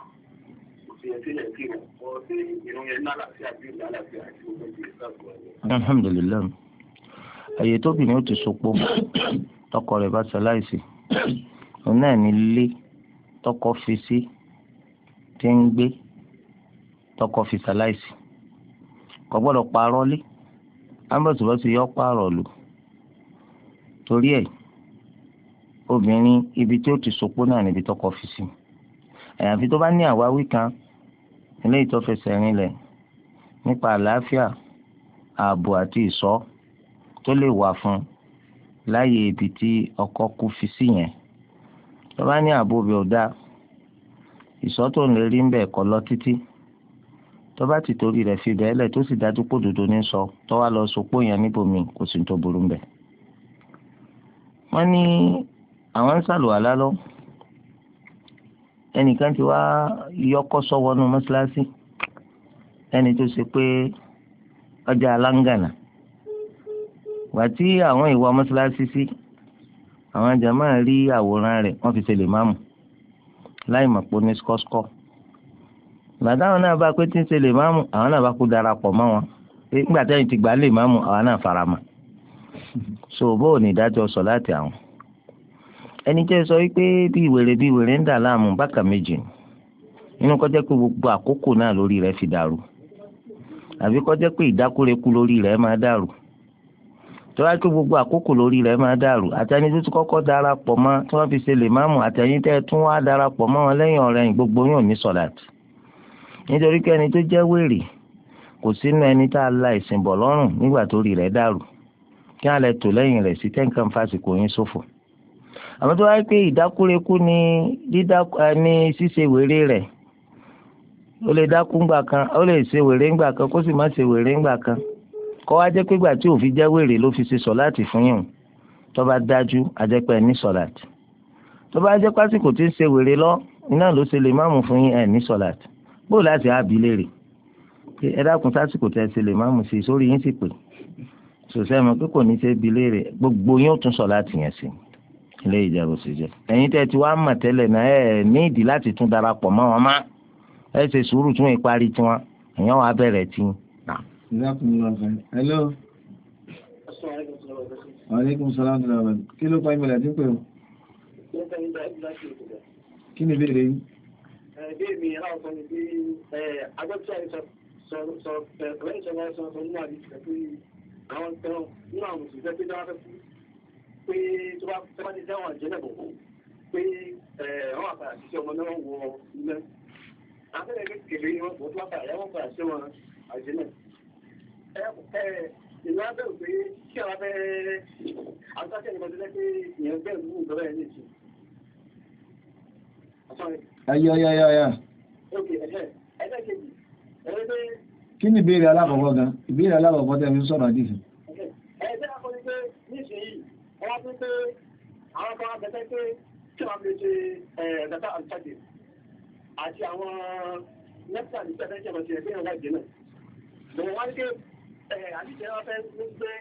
alhamdulilayi àyè tóbi ni ó ti sopọ tọkọ rẹ̀ bá ṣaláìsí òun náà ní ilé tọkọ fi sí tí ń gbé tọkọ fi ṣaláìsí kò gbọ́dọ̀ parọ́ lé ambọ̀sibọ́sì yọ pààrọ̀ lò torí ẹ̀ obìnrin ibi tí ó ti sopọ náà níbi tọkọ fi sí àyàfi tó bá ní àwáwí kan eléyìí tó fẹsẹ̀ rinlẹ̀ nípa àlàáfíà ààbò àti ìṣọ́ tó lè wà fún láyé ibi tí ọkọ kú fi sí yẹn tó bá ní ààbò bẹ̀ ọ́ dá ìṣọ́ tó ń lè rí ń bẹ̀ kọ́ lọ títí tó bá ti torí rẹ̀ fi bẹ́ẹ̀ lẹ̀ tó sì dájú pò dòdò ní sọ tó wá lọ sopó yẹn níbòmíì kò sì tó burú ń bẹ̀. wọ́n ní àwọn ń ṣàlùwàlá lọ ẹnìkan ti wá yọkọ́ sọ́wọ́nù mọ́ṣáláṣí ẹni tó ṣe pé ọjà aláǹgànà wà tí àwọn ìwà mọ́ṣáláṣí sí àwọn jàmáà rí àwòrán rẹ̀ wọ́n fi ṣe lè máàmù láì mọ̀ pé ó ní skọ́skọ́ gbàdáwọn náà bá pé tí ń ṣe lè máàmù àwọn náà bá kú darapọ̀ mọ́ wọn nígbà tẹ́yìn ti gbà lè máàmù àwọn náà fara mọ́ so bóò ní ìdájọ́ sọ láti àwọn ẹni jẹ́ sọ wípé bí wèrè bí wèrè ń dà láàmú bákà méjì nínú kó jẹ́ pé gbogbo àkókò náà lórí rẹ̀ fi dàrú àbí kó jẹ́ pé ìdákúrekú lórí rẹ̀ máa dàrú tó wá pé gbogbo àkókò lórí rẹ̀ máa dàrú àtẹni tó ti kọ́kọ́ darapọ̀ mọ́ tí wọ́n fi ṣe lè máàmù àtẹ̀yìn tẹ́ tún wá darapọ̀ mọ́ wọn lẹ́yìn ọ̀rẹ́yìn gbogbo yóò ní sọ̀láàtì nítorí pé ẹni tó jẹ́ wèrè kò sínú ẹni tá a la ìsìn bọ̀ lọ́rùn nígbà tó rí rẹ̀ dàrú kí á lẹ tò lẹ́yìn rẹ̀ sí tẹ́ǹkan fásitì yín ṣòfò àmọ́ tó wáyé pé ìdákúrekú ni dídákú ní ṣíṣe wèrè rẹ̀ ó lè dákú ńgbà kan ó lè ṣe wèrè ńgbà kan kó sì má ṣe wèrè ńgbà kan kó wá jẹ́ pé ìgbà tí òfin jẹ́ wèrè ló fi ṣe sọ̀láàtì fún yín tó bá dájú àjẹpẹ́ ní sọ̀láàtì tó bá jẹ́ pásìkò tí ń ṣe wèrè lọ iná ló ṣe lè máàmù fún yín ẹ̀ ní sọ̀láàtì bóò láti ábí léèrè ẹ dákun sásìkò tẹ ṣe lè máàmù sí sórí yín sì pé sòsẹ́ mọ̀ pé kò ní ṣe bí léèrè gbogbo yín ó tún sọ̀láàtì yẹn sí ilé ìjẹ́bù sí jẹ́ ẹ̀yin tẹ́ ti wá mọ̀ tẹ́lẹ̀ náà ẹ̀ ní ìdí láti tún darapọ̀ mọ́ wọn má ẹ ṣe sùúrù tún ìparí tiwọn èèyàn wà bẹ̀rẹ̀ tí. hello. Aleykum salaam wa rahmatulah. Kí ló pa ìmọ̀lẹ̀ tí ń pè ọ́? Kí ni ìbéèrè yìí? Ìbéèrè mi aláwọ̀ ni bí agbọ́tí àìsàn sọ pẹ̀lú ìṣẹ̀lẹ̀ àìsàn sọ nínú àdìsẹ̀ pé àwọn tẹ̀wọ̀n nínú àwọn òṣìṣẹ́ pé dáwọ́ fẹ́ fún pé tó bá ti dáwọn àjẹ́ náà bọ̀ pé àwọn àpàdà sí ọmọ náà wọ ilẹ̀. Àfẹ́lẹ̀ kékeré ni wọ́n tó bá yà wọ́n padà sí wọn àjẹ́ náà. Ìlú abẹ́rù pé kí àwọn abẹ́ àtúntàkẹ́ ìgbàdúrà pé ìyẹn bẹ́ẹ̀ mú ìjọba ẹ̀ ní ìsìn. Ayọ́ ayọ́ ayọ́ ayọ́. Kí ni ìbéèrè alákọ̀ọ́kọ́ gan? Ìbéèrè alákọ̀ọ́kọ́ tẹ́ fi sọ̀rọ̀ àdìsí. Ẹgbẹ́ akọni pé nísìnyí, wọ́n tún pé àwọn kan bẹ̀tẹ́ pé kí wọ́n fi ṣe ẹ̀ẹ́dẹ́ta àtúntàkẹ́ àti àwọn nẹ́pítà ní pẹ̀lẹ́ jẹ́ ọ̀sẹ̀ ẹgbẹ́ ìrọ̀lá ìjẹ́ náà. Lọ́wọ́ wá ní pé àdìsẹ́ wọn fẹ́ ló gbé.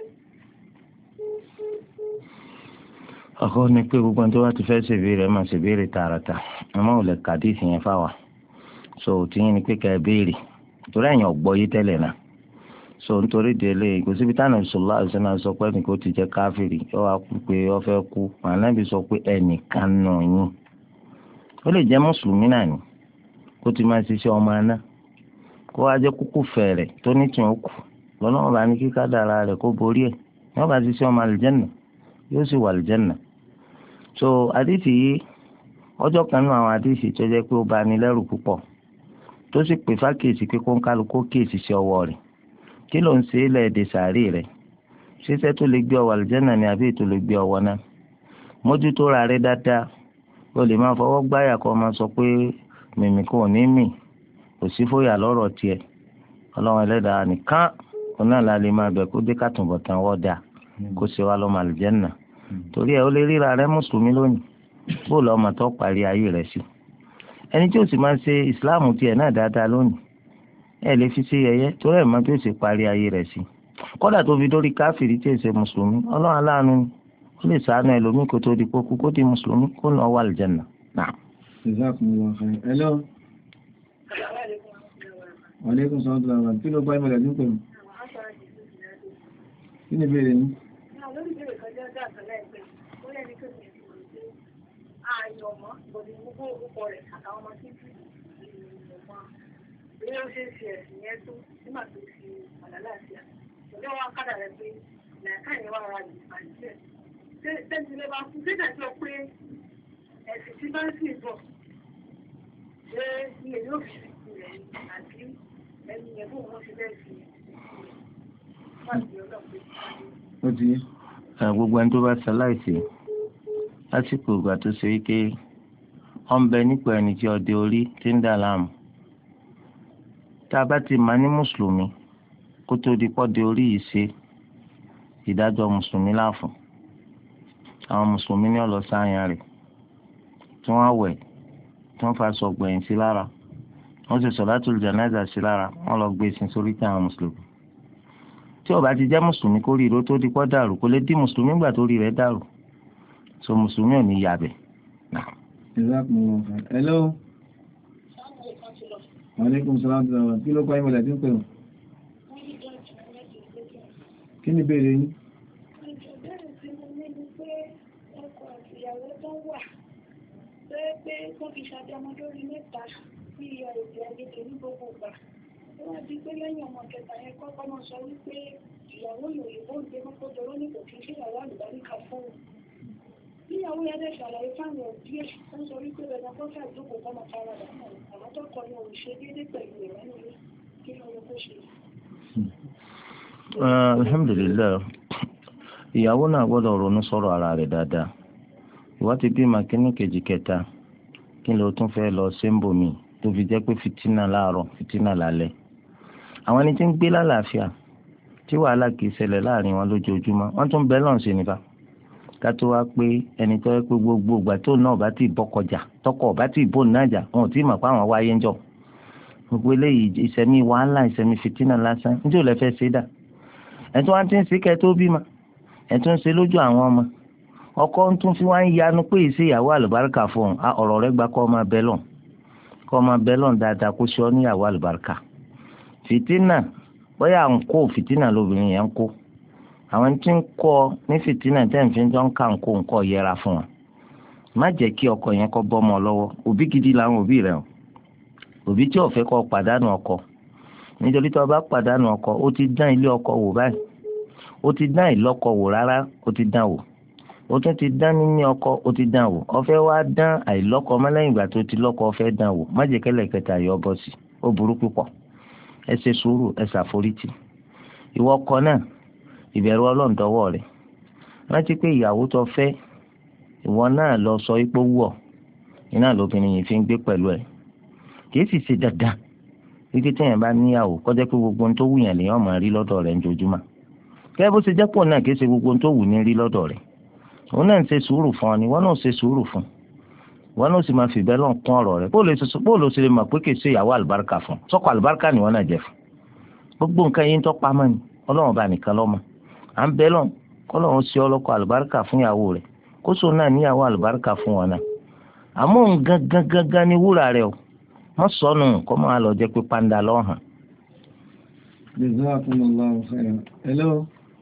Ọkọ ni pé gbogbo ẹni tó bá ti fẹ́ ṣèbéèrè ẹ̀ máa ṣèbéèrè tààràtà àmọ́ ò lè kàdíìsì yẹn fáwa so tìyín ni pé ká ẹ béèrè torí ẹ̀yìn ọ̀gbọ́ yìí tẹ́lẹ̀ náà so nítorí délé kò síbi táwọn ìṣòlá àṣìṣe sọ pé ẹnì kò ti jẹ́ káfíìrì ó wá kú pé ó fẹ́ kú ànábì sọ pé ẹnìkan nù yín ó lè jẹ́ mùsùlùmí náà ni kó ti máa ṣiṣẹ́ ọmọ aná kó wá jẹ́ kúkú fẹ̀rẹ̀ tó ní tìǹ kù lọ́nà ọba ní kíkà dára rẹ̀ kó borí ẹ̀ ní ọba ṣiṣẹ́ ọmọ àlùjànnà yóò sì wà àlùjànnà so àdìsí yìí ọjọ́ kan nínú àwọn àdìsí tó jẹ́ pé ó bá ní lẹ́rù púpọ̀ tó sì pè fákèsì pé kó ń kálukó kéèsì sí ọwọ́ rẹ̀ kí ló ń ṣe é lẹ́ẹ̀dẹ̀ sàárè rẹ̀ ṣíṣẹ́ tó lè gbé ọwọ́ àlùjànnà ni àbí tó lè gbé ọwọ́ náà mójútó ra rẹ̀ dáadáa o lè máa fọwọ́ gbáyà kó máa sọ pé mìmì kò ní mì kò sí fòyà lọ́rọ̀ tiẹ̀ ọlọ́run ẹlẹ́dàá nìkan òun náà la lè máa bẹ̀ kó dé kàtúbọ̀tán wọ́ dáa kó ṣe wá lọ́mọ àlùjànnà torí ẹ ó lè ríra rẹ mùsùlùmí lónìí bó lọ́mọ tó parí ayé rẹ̀ sí ẹni tí ó sì máa ń ṣe ìsìláàmù tiẹ̀ náà dáadáa lónìí ẹ lè fi ṣe yẹ̀yẹ́ torí ẹ̀ máa bí ó ṣe parí ayé rẹ̀ sí kódà tó fi dórí káfíìrì tí ì ṣe mùsùlùmí ọlọ́run aláàánú ni ó lè ṣàánú ẹlòmíì kó tó di kókú kó di mùsùlùmí kó lọ wà àlùjànnà náà. Hello. Wàlékún sọ́dọ̀ làwọn kí ló bá ìmọ̀lẹ̀ ní pẹ̀lú? Kí ni ìbéèrè yín? Lórí ìbéèrè kan jẹ́ ọjọ́ àtọ́lá ẹgbẹ́, ó lẹ́ni tó ti ṣe ìròyìn ààyè ọmọ, bọ̀dì gbogbo orúkọ rẹ̀ àtàwọn ọmọ tí kì í ọmọ. Bí ó ṣe ń ṣe ẹ̀sìn yẹn tó nígbà tó fi àlàáfíà. Ìjọba wa kádà rẹ̀ pé nàìjíríà yẹn wà rà ní àìsíẹ̀. Tẹ́tí lè máa fún tẹ́tà tó pé ẹ̀sìn tí bá ń sì bọ̀. Ṣé ilé yóò fi ṣe rẹ̀ àti ẹni yẹn fún wọn ṣe bẹ́ẹ̀ fi ó ti gbogbo ẹni tó bá ṣaláìsí lásìkò ìgbà tó ṣe wípé ọ ń bẹ nípa ẹni tí ọdẹ orí ti ń dà láàmú tá a bá ti máa ní mùsùlùmí kó tó di pọ́dẹ orí yìí ṣe ìdájọ́ mùsùlùmí láàfún àwọn mùsùlùmí ní ọ̀lọ́ sáyàn rẹ̀ tí wọ́n wẹ̀ tí wọ́n fa aṣọ gbẹ̀yìn sí lára wọ́n sì sọ̀látùl jánásà sí lára wọ́n lọ gbé sin sórí tí àwọn mùsùlùmí tí ó bá ti jẹ́ mùsùlùmí kó rí ìró tó di pọ́ dàrú kó lè dí mùsùlùmí gbà tó rí rẹ̀ dàrú so mùsùlùmí ò ní yàbẹ̀. Hello. Wàlékún sọ́dọ̀ kí ló pa ìmọ̀lẹ̀ tí ń pè ọ́? Kí ni ìbéèrè yín? Pé kó fi ṣàjọmọ́ lórí mẹ́ta sí ẹ̀rọ̀dì àgbègbè ní gbogbo ìgbà. Ó wá di pé lẹ́yìn ọmọ kẹta yẹn kọ́kọ́ máa sọ wípé ìyàwó òyìnbó ń gbé mọ́kọ́ jọrọ́ ní kò kí n ṣèyàwó àlùbáríkà fún un. Níyàwó yẹn dẹ̀ ṣàlàyé fáwọn òbí ẹ̀ tó ń sọ wípé bẹ̀rẹ̀ kó fẹ́ ìjókòó kọ́ máa fara dà náà. Àwọn tó kọ ní òun ṣe déédéé pẹ̀lú ìrẹ́ nílé kí ló yẹ kó ṣe. Alhamdulillah, ìyàwó náà gbọ́dọ̀ ronú sọ̀rọ̀ ara rẹ̀ dáadáa. Ìwà ti bí màkínní kejì kẹta kí ló tún fẹ́ lọ sẹ́ńbò mi tó fi jẹ́ pé fìtínà láàárọ̀ fìtínà lálẹ́. Àwọn ẹni tí ń gbé lálàáfíà tí wàhálà kì í ṣẹlẹ̀ láàrin wọn lójoojúmọ́ wọ́n tún bẹ́ẹ̀ lọ́n ṣe nípa ká tó wá pé ẹni tó yẹ pé gbogbo ìgbà tó náà bá ti bọ́kọjà tọkọ bá ti bò náà jà wọn ò tí ì mọ̀ pé àwọn wáyé ń jọ gbogbo eléyìí ìṣẹ̀mí wàhálà ìṣẹ̀mí fìtínà lásán níjẹ́ ò lè fẹ́ ṣe dà ẹ̀tún wá ti ń ṣe kẹ́ tó bímọ ẹ̀tún ń ṣe lójú àwọn ọmọ ọkọ ń tún fi wá ń yanu pé ìṣe ìyàwó àlùbáríkà fún un ọ̀rọ̀ rẹ̀ gba kọ́ ọmọ bẹ́lọ̀n kọ́ ọmọ bẹ́lọ̀n dáadáa kó ṣe ọ́ níyàwó àlùbáríkà fìtínà bóyá ń kó fìtínà lóbìnrin yẹn ń kó àwọn tí ń kọ́ ní fìtínà tẹ́ ń fi jọ ń ká ń kó nǹkan yẹra fún wọn má jẹ́ kí ọkọ yẹn kọ́ bọ́mọ lọ́wọ́ òbí gidi làwọn òbí rẹ̀ o òbí tí ò fẹ́ kọ́ pàdánù ọkọ nítorí tó bá pàdánù ọkọ ó ti dán ilé ọkọ wò báyìí ó ti dán ìlọ́kọ wò rárá ó ti dán wò ó tún ti dán níní ọkọ ó ti dán wò ó fẹ́ wá dán àìlọ́kọ mọ́lẹ́yìn ìgbà tó ti lọ́kọ ó fẹ́ dán wò má jẹ́ kẹ́lẹ̀ kẹta yọ bọ́ sí ó burú púpọ̀ ẹ ṣe sùúrù ẹ ṣàforítì ìwọ ọkọ náà ìbẹ̀rù Ọlọ́run dọwọ́ rẹ̀ rántí pé ìyàwó tó fẹ́ ìwọ náà lọ sọ ipò wọ̀ iná lóbìnrin yìí fi ń gbé pẹ̀lú ẹ̀ kì í sì ṣe dandan wípé téèyàn bá níyàwó kọjá pé gbogbo ohun tó wù yàn lèèyàn máa rí lọ́dọ̀ rẹ̀ ńjojúmọ́ kẹ́ bó ṣe jẹ́ pọ̀ náà kì í ṣe gbogbo ohun tó wù ní rí lọ́dọ̀ rẹ̀ òun náà ń ṣe sùúrù fún ọ ni wọ́n náà ṣe sùúrù fún wọ́n náà sì máa fi bẹ́ẹ̀ lọ́n kún ọ̀rọ̀ rẹ̀ bó ló ṣe lè mọ̀ pé kì í ṣe ìyàwó àlùbáríkà fún sọ́kọ àlùbáríkà ni wọ́n náà jẹ fún gbogbo nǹkan yìí ń tọ́ pamọ́ ni Ọlọ́run bá nìkan lọ́mọ à ń bẹ́ẹ̀ lọ́n kọ́lọ́run ṣe ọlọ́kọ àlùbáríkà fún ìyàwó rẹ̀ kó sóun náà níyàwó àlùbáríkà fún wọn náà àmọ́ òun gangan gangan ni wúrà rẹ̀ o wọ́n sọnù kọ́ máa lọ jẹ́ pé pàǹdà lọ́hàn. Jazakumullahu khairan. Hello.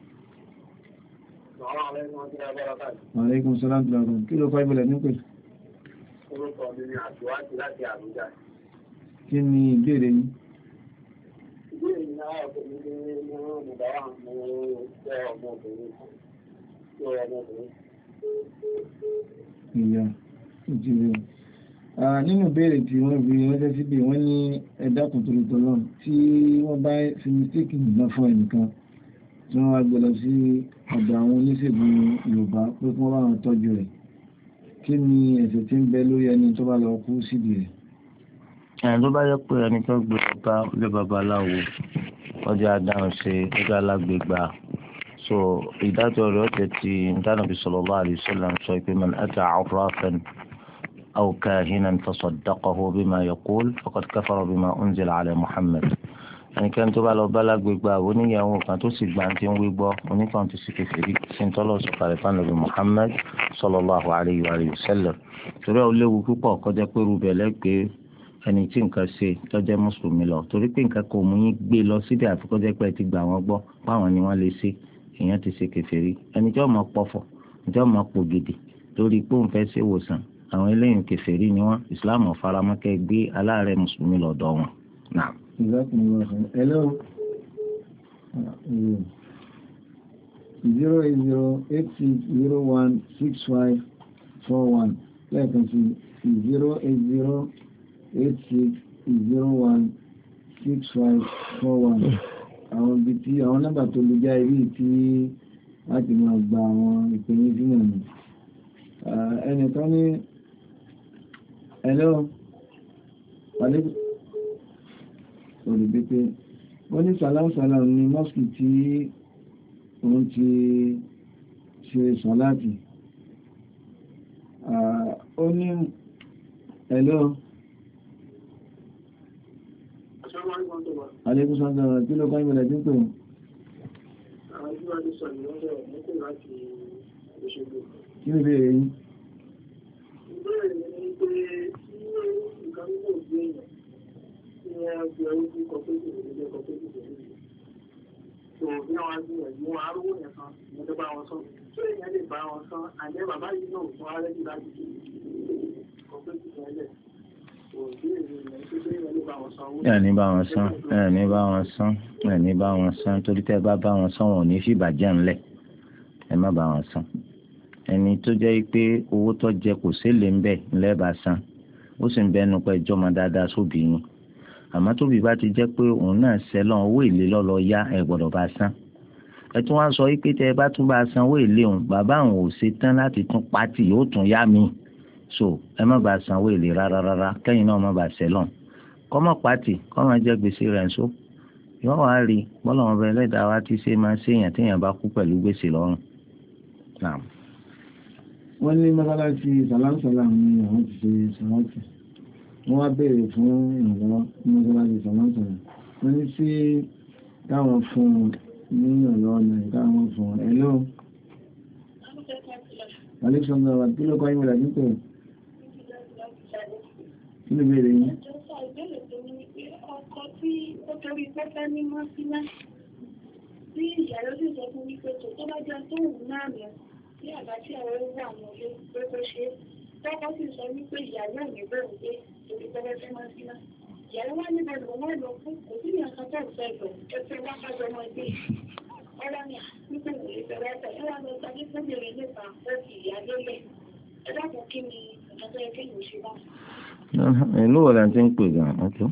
Aleykum salaam tó lọ́rùn. Kí ló kọ́ ìbílẹ̀ nípè? Orúkọ mi ni Àtúwájú láti Àbújá. Kí ni ìbéèrè yín? Ìbéèrè mi náà ọ̀pọ̀ mi ní mo bá wà mú fẹ́ ọmọbìnrin kan. Tí ó ọmọbìnrin. Ìyá, ìjìnlẹ̀. Nínú ìbéèrè tí wọ́n fi ránṣẹ́ síbi wọ́n ní ẹ̀dá kòtòrò tọ́lọ́ tí wọ́n bá fi mistake nìkan fún ẹnìkan tí wọ́n wá gbé lọ sí ọ̀dọ̀ àwọn oníṣègùn Yorùbá pé kí wọ́n bá wọn tọ́jú rẹ̀ kí ni ẹ̀ṣẹ̀ tí ń bẹ lórí ẹni tó bá lọ kú síbi rẹ̀. ẹni tó bá yẹ pé ẹni tó gbé bá ilé babaláwo ọjà adáhùn ṣe ọjà alágbègbà so ìdájọ́ rẹ̀ ọ̀tẹ̀ tí Ànábì sallallahu alaihi wasallam sọ pé man ata afrafan أو كاهنا فصدقه بما يقول فقد كفر بما أنزل على محمد ẹni kẹ́ni tó bá lọ bá lágbègbè àwọn oníyàwó kan tó sì gbà tí ń wí gbọ́ oníkan tó sì kèfèrí sí ń tọ́lọ̀ sọ̀kalẹ̀ fánàbí Muhammad sallallahu alayhi wa sallam torí ó léwu púpọ̀ kọjá pé rúbẹ̀ lẹ́gbẹ̀ẹ́ ẹni tí nǹkan ṣe tọ́jẹ́ mùsùlùmí lọ torí pé nǹkan kò mú yín gbé lọ síbi àfikọ́jẹ́ pé ẹ ti gbà wọ́n gbọ́ páwọn ni wọ́n lè ṣe èèyàn ti ṣe kèfèrí ẹni tí wọ́n mọ̀ pọ̀fọ̀ ẹni tí wọ́n mọ̀ pògèdè torí pé òun fẹ́ ṣe wòsàn àwọn eléyìí kèfèrí ni wọ́n Islam ọ̀faramọ́kẹ́ gbé aláàárẹ̀ mùsùlùmí lọ́dọ̀ wọn. Naam. Hello. zero eight zero eight six zero one six five four one lẹ́ẹ̀kan sí zero eight zero eight six zero one six five four one àwọn ibi tí àwọn nọ́mbà tó lè já ibi tí láti máa gba àwọn ìpínyìn sínú ẹ̀mí ẹnìkan ní hello alaikum olùgbépé wọ́n ní sàlámsàlám ní mọ́sùkì tí òun ti ṣe sọ́láàtì ó ní hello alaikum sàlámsàlám tí ló kọ́ ìbẹ̀lẹ̀ tí ń pè wọ́n kí ni bèèrè yìí ẹni bá wọn san ẹni bá wọn san ẹni bá wọn san torí tẹ́ bá bá wọn san wọn ò ní fi bàjẹ́ ńlẹ̀ ẹ má bá wọn san ẹni tó jẹ́ pé owó tó jẹ kò ṣẹlẹ̀ ń bẹ̀ ńlẹ́ bá san ó sì ń bẹnu pé ìjọba dáadáa sóbì yín àmọ́ tóbi bá ti jẹ́ pé òun náà ṣẹlọ́n owó èlé lọ́lọ́ yá ẹ gbọ́dọ̀ bá san ẹ tún wá sọ pé tẹ́ ẹ bá tún bá san owó èlé òun bàbá òun ò ṣe tán láti tún pátì yóò tún yá mi so ẹ má bá san owó èlé rárá rárá kẹ́yìn náà má bá ṣẹlọ́n kọ́mọ pátì kọ́mọ jẹ́ gbèsè rẹ̀ ń so yọ wá rí bọ́lá wọn bẹ lẹ́dàá wá ti ṣe máa ṣèyàn téèyàn bá kú pẹ̀lú gbèsè lọ́rùn. wọ́n ní mọ́sálásí sàlámsàlám ní àwọn ti ṣe sàlámsì wọ́n wá bèèrè fún ìrànlọ́wọ́ ní mọ́sálásí sàlámsàlám wọ́n ní sí táwọn fún ní ìrànlọ́wọ́ náà táwọn fún ẹ̀lọ́ Alexander wa kí ló kọ́ ìwọ̀n rẹ̀ nípò kí ló bèèrè yìí tí ó torí pẹ́pẹ́ ní mọ́sílá tí ìyàrá sì sọ fún wípé tó tó bá jẹ́ tó wù náà rẹ̀ tí àbá tí àwọn owó àwọn olè pé kó ṣe tọ́kọ́ sì sọ wípé ìyàwó mi bẹ̀rù pé torí pẹ́pẹ́ fẹ́ mọ́sílá ìyàwó wá níbẹ̀ lọ wọ́n lọ fún kò sí ní ọ̀sán tó fẹ́ lọ ẹgbẹ́ wá kájọ ọmọ ẹgbẹ́ ọlá ní àpípẹ́ ìwòye bẹ̀rẹ̀ ẹ̀sẹ̀ ẹ wá lọ sáré fúnbẹ̀rẹ̀ nípa ó fi ìyá lélẹ̀ ẹ dákun kí ni ìjọba ẹgbẹ́ yìí ṣe bá. ìlú wo la ti ń pè gan-an ọ̀tún.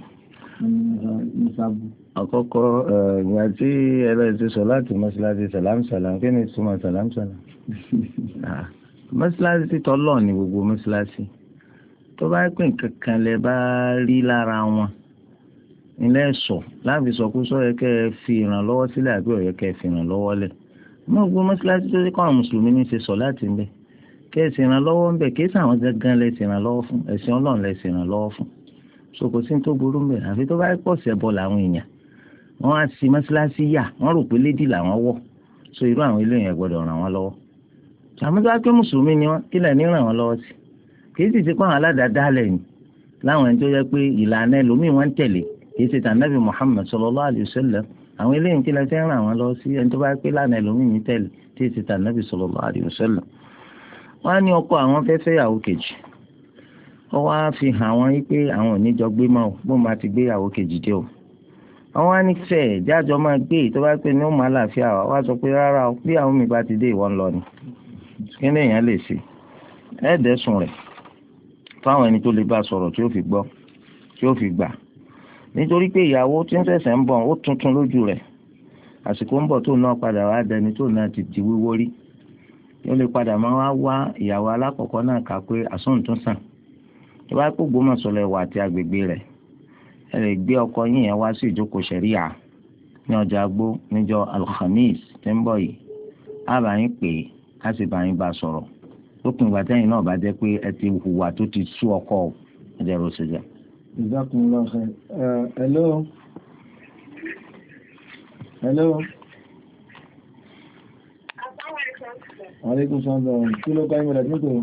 Àkọ́kọ́ ìgbà tí ẹlẹ́sìn sọ láti mọ́síláṣí sàlámsàlám kí ni ìtumọ̀ sàlámsàlám? Mọ́síláṣí tọ́lọ̀ ní gbogbo mọ́síláṣí tó bá pín kankan lẹ bá rí lára wọn ilé ẹ̀sọ̀ láàbí sọ pé sọ yẹ kẹ́ ẹ fi ìrànlọ́wọ́ sílẹ̀ àbí ó yẹ kẹ́ ẹ fi ìrànlọ́wọ́ lẹ̀ mọ́ gbogbo mọ́síláṣí tó kọ́ àwọn mùsùlùmí ní ṣe sọ láti ń bẹ̀ kẹ́ ẹ sì ìrànlọ́wọ́ ń bẹ̀ kí èsì àwọn gangan lẹ sì ìrànlọ́wọ́ fún ẹ̀sìn ọlọ́run lẹ sì ìrànlọ́wọ́ fún soko sí tó burú mbẹ àfi tó bá pọ̀ sí ẹbọ làwọn èèyàn wọ́n á sí mọ́sálásí yà wọ́n rò pé lédì làwọn wọ̀ so irú àwọn ilé yẹn gbọ́dọ̀ ràn wọ́n lọ́wọ́ àmọ́ tó bá pé mùsùlùmí ni wọ́n kílẹ̀ ní ràn wọ́n lọ́wọ́ sí kìí sì ti pọ́n àwọn aládàádáálẹ̀ ni láwọn ẹni tó yẹ pé ìlànà ẹlòmíì wọ́n ń tẹ̀lé kìí ṣe tànàbì Muhammad sallallahu alaihi wasallam àwọn ilé yìí kílẹ̀ fẹ́ ràn wọ́n lọ́wọ́ sí ẹni tó bá pé lánàá ẹlòmíì ní tẹ̀lé kìí ṣe tànàbì sallallahu alaihi wasallam wọ́n á ní ọkọ àwọn fẹ́ fẹ́ yàwó kejì ó wá fi hàn wọ́n wípé àwọn ò ní jọ gbé mọ́ bó máa ti gbéyàwó kejì dé o àwọn á ní fẹ́ jájọ máa gbé tó bá pé ní ó máa láàfíà wá wá sọ pé rárá o bí àwọn mi bá ti dé ìwọ́n lọ ni kí ni èèyàn lè ṣe ẹ̀ẹ́dẹ̀sùn rẹ̀ fáwọn ẹni tó lè bá sọ̀rọ̀ tí ó fi gbọ́ tí ó fi gbà nítorí pé ìyàwó tí ń ṣẹ̀ṣẹ̀ ń bọ̀ ó tuntun lójú rẹ̀ àsìkò ń bọ̀ tó náà padà wá dẹni tó náà ti di wíwó rí ó lè padà máa wá wá ìyàwó alákọ̀ọ́kọ́ náà kà pé àsọ̀ǹtún sàn tó bá kó gbómọ̀sọ̀lẹ̀ wà àti agbègbè rẹ̀ ẹ lè gbé ọkọ yín yẹn wá sí ìjókòó ṣẹ̀ríà ní ọjà agbó níjọ́ alhamis tí ń bọ̀ yìí á bá yín pè é á sì bá yín bá sọ̀rọ̀ lópin ìgbà tẹ́yìn náà bá jẹ́ pé ẹ ti hùwà tó ti sú ọkọ ẹ̀jẹ̀ rò ṣèjà. Jazakumullah khair. Hello. Hello. Aleykum salaam. Kí ló kọ́ ìmọ̀lẹ̀ nítorí?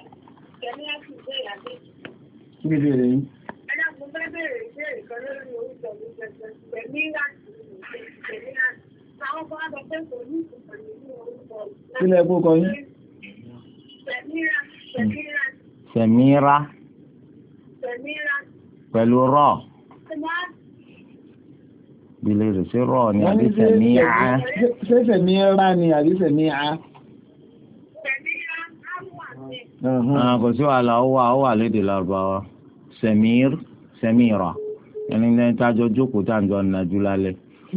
Kí ni ìbéèrè yìí? Ẹ̀dá mo fẹ́ bèèrè ìbéèrè kan lórí orúkọ mi pẹ̀pẹ̀ tẹ̀mí láti tẹ̀mí láti. Àwọn kan á sọ pé kò ní ìtumọ̀ nínú orúkọ. Kí lẹ kó kọ yín? Tẹ̀míra. Tẹ̀míra. Sẹ̀míra. Tẹ̀míra. Pẹ̀lú rọ̀. Bílẹ̀ rẹ̀ sí rọ̀ ni àbí sẹ̀míà. Ṣé sẹ̀míra ni àbí sẹ̀míà? Kò sí wàhálà ó wà ó wà lédè Lárúbáwá sẹmír sẹmíra ẹni lẹ́yìn tájọ jókòó táǹjọ nàjú lálẹ́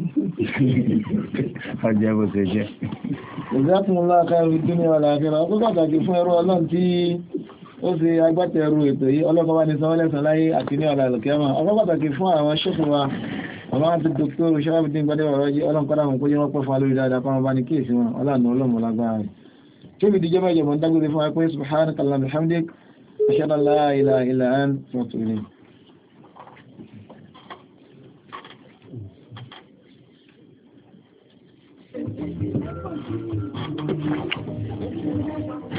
ọjọ́ bó ṣe jẹ́. Jazakumullahu khairan dunya wal akhirah ọkọ̀ pàtàkì fún ẹrú ọlọ́run tí ó ṣe agbátẹrù ètò yìí ọlọ́kọ̀ bá ní sanwó lẹ́sàn láyé àti ní ọ̀la ìlúkẹ́mà ọkọ̀ pàtàkì fún àwọn ṣẹ́kù wa àwọn àti dókítà Sharafuddin Gbadebo Raji ọlọ́nkọ́dà wọn kó jẹ́ wọ́n pẹ́ fún alórí dáadáa kọ́nà bá ní kíyèsí wọn ọlọ́run ọlọ́run lágbára rẹ̀ كيف دي جمع جمع دقوا دفاع كويس سبحانك اللهم وبحمدك أشهد أن لا إله إلا أنت أستغفرك إليك